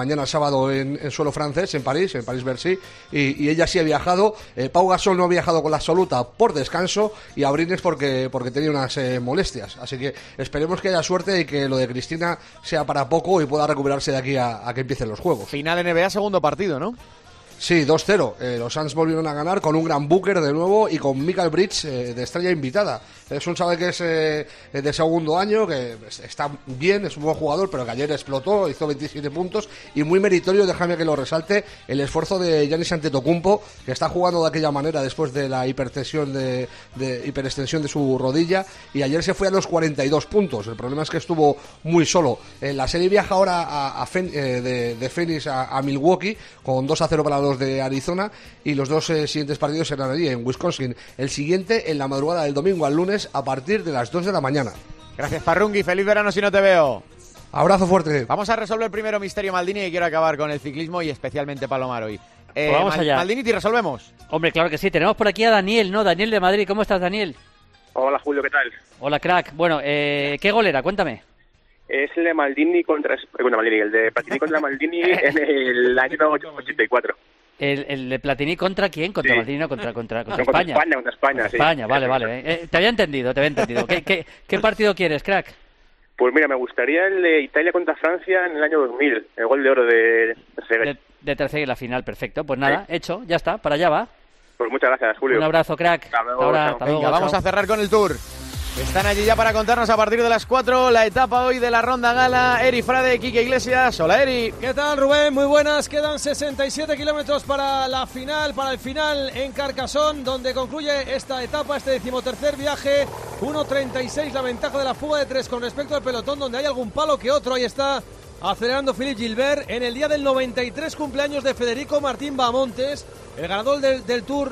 jugado en, en suelo francés, en París, en París-Bercy, y, y ella sí ha viajado. Eh, Pau Gasol no ha viajado con la absoluta por descanso y Abrines porque, porque tenía unas eh, molestias. Así que esperemos que haya suerte y que lo de Cristina sea para poco y pueda recuperarse de aquí a, a que empiecen los juegos. Final N B A, segundo partido, ¿no? Sí, dos cero. Eh, los Suns volvieron a ganar con un gran Booker de nuevo y con Michael Bridges eh, de estrella invitada. Es un chaval que es eh, de segundo año, que está bien, es un buen jugador, pero que ayer explotó, hizo veintisiete puntos y muy meritorio, déjame que lo resalte, el esfuerzo de Giannis Antetokounmpo, que está jugando de aquella manera después de la hipertensión de, de hiperextensión de su rodilla, y ayer se fue a los cuarenta y dos puntos. El problema es que estuvo muy solo. Eh, la serie viaja ahora a, a Fen, eh, de, de Phoenix a, a Milwaukee con dos a cero para los de Arizona, y los dos eh, siguientes partidos serán allí en Wisconsin. El siguiente en la madrugada del domingo al lunes a partir de las dos de la mañana. Gracias, Parrungui, feliz verano si no te veo. Abrazo fuerte. Vamos a resolver primero Misterio Maldini, y quiero acabar con el ciclismo y especialmente Palomar hoy. Eh, pues vamos Mal- allá. Maldini, ¿te resolvemos? Hombre, claro que sí. Tenemos por aquí a Daniel, ¿no? Daniel de Madrid. ¿Cómo estás, Daniel? Hola, Julio, ¿qué tal? Hola, crack. Bueno, eh, ¿qué gol era? Cuéntame. Es el de Maldini contra... Eh, bueno, Maldini, el de Platini contra Maldini en el año ochenta y cuatro. ¿El, el de Platini contra quién? ¿Contra Sí. Maldini? No, contra, contra, contra No, contra España. España, contra España, sí. España, vale, Eso, vale. Eh, te había entendido, te había entendido. ¿Qué, qué, qué partido quieres, crack? Pues mira, me gustaría el de Italia contra Francia en el año dos mil, el gol de oro de Trezeguet. De, de tercera y la final, perfecto. Pues nada, hecho, ya está, para allá va. Pues muchas gracias, Julio. Un abrazo, crack. Hasta luego, Hasta ahora, chao. hasta Venga, luego, vamos chao. a cerrar con el Tour. Están allí ya para contarnos a partir de las cuatro la etapa hoy de la Ronda Gala. Eri Frade, Quique Iglesias. Hola, Eri. ¿Qué tal, Rubén? Muy buenas. Quedan sesenta y siete kilómetros para la final, para el final en Carcassonne, donde concluye esta etapa, este decimotercer viaje. uno treinta y seis la ventaja de la fuga de tres con respecto al pelotón, donde hay algún palo que otro. Ahí está acelerando Philippe Gilbert en el día del noventa y tres cumpleaños de Federico Martín Bahamontes, el ganador del, del Tour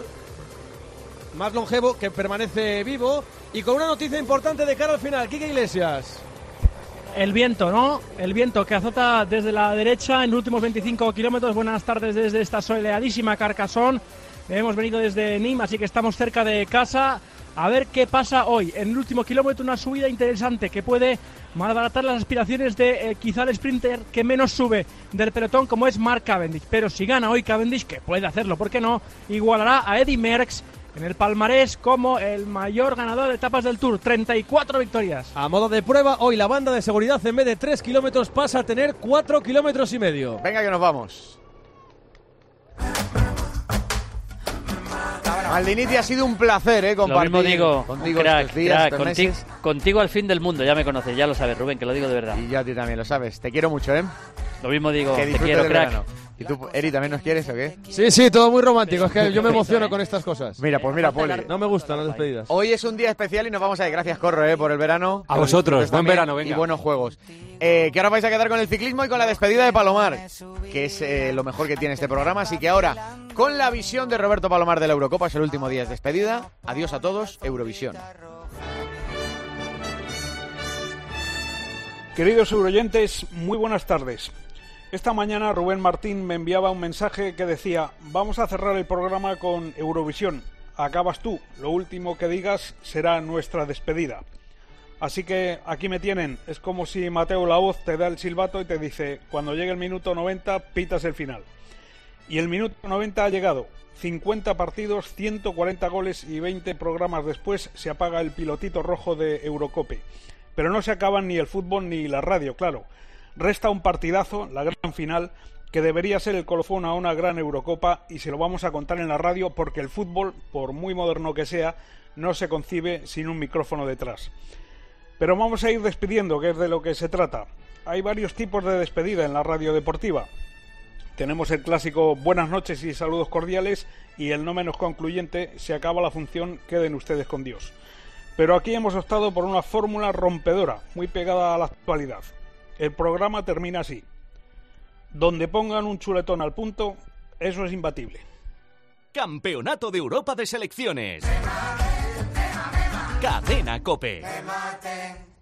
más longevo, que permanece vivo, y con una noticia importante de cara al final. Quique Iglesias. El viento, ¿no? El viento que azota desde la derecha en los últimos veinticinco kilómetros. Buenas tardes desde esta soleadísima Carcassonne. Hemos venido desde Nîmes, así que estamos cerca de casa. A ver qué pasa hoy. En el último kilómetro una subida interesante que puede malbaratar las aspiraciones de eh, quizá el sprinter que menos sube del pelotón, como es Mark Cavendish. Pero si gana hoy Cavendish, que puede hacerlo, ¿por qué no? Igualará a Eddy Merckx en el palmarés como el mayor ganador de etapas del Tour, treinta y cuatro victorias. A modo de prueba, hoy la banda de seguridad en vez de tres kilómetros pasa a tener cuatro kilómetros y medio. Venga, que nos vamos. Maldini, ha sido un placer, ¿eh? Compartir Lo mismo digo, contigo crack, estos días, crack, estos contigo, meses. contigo al fin del mundo, ya me conoces, ya lo sabes, Rubén, que lo digo de verdad. Y yo a ti también lo sabes. Te quiero mucho, ¿eh? Lo mismo digo, Que te disfrutes quiero, del crack. verano. ¿Y tú, Eri, también nos quieres o qué? Sí, sí, todo muy romántico. Es que yo me emociono con estas cosas. Mira, pues mira, Poli. No me gustan las despedidas. Hoy es un día especial y nos vamos a ir. Gracias, Corro, eh, por el verano. A vosotros, Disfrutes buen también verano, venga. Y buenos juegos. Eh, que ahora vais a quedar con el ciclismo y con la despedida de Palomar, que es eh, lo mejor que tiene este programa. Así que ahora, con la visión de Roberto Palomar de la Eurocopa, es el último día de despedida. Adiós a todos, Eurovisión. Queridos euroyentes, muy buenas tardes. Esta mañana Rubén Martín me enviaba un mensaje que decía: vamos a cerrar el programa con Eurovisión. Acabas tú, lo último que digas será nuestra despedida. Así que aquí me tienen. Es como si Mateo Laoz te da el silbato y te dice: cuando llegue el minuto noventa, pitas el final. Y el minuto noventa ha llegado. cincuenta partidos, ciento cuarenta goles y veinte programas después se apaga el pilotito rojo de Eurocope. Pero no se acaban ni el fútbol ni la radio, claro. Resta un partidazo, la gran final, que debería ser el colofón a una gran Eurocopa, y se lo vamos a contar en la radio porque el fútbol, por muy moderno que sea, no se concibe sin un micrófono detrás. Pero vamos a ir despidiendo, que es de lo que se trata. Hay varios tipos de despedida en la radio deportiva. Tenemos el clásico buenas noches y saludos cordiales, y el no menos concluyente: se acaba la función, queden ustedes con Dios. Pero aquí hemos optado por una fórmula rompedora, muy pegada a la actualidad. El programa termina así: donde pongan un chuletón al punto, eso es imbatible. Campeonato de Europa de Selecciones. Cadena COPE.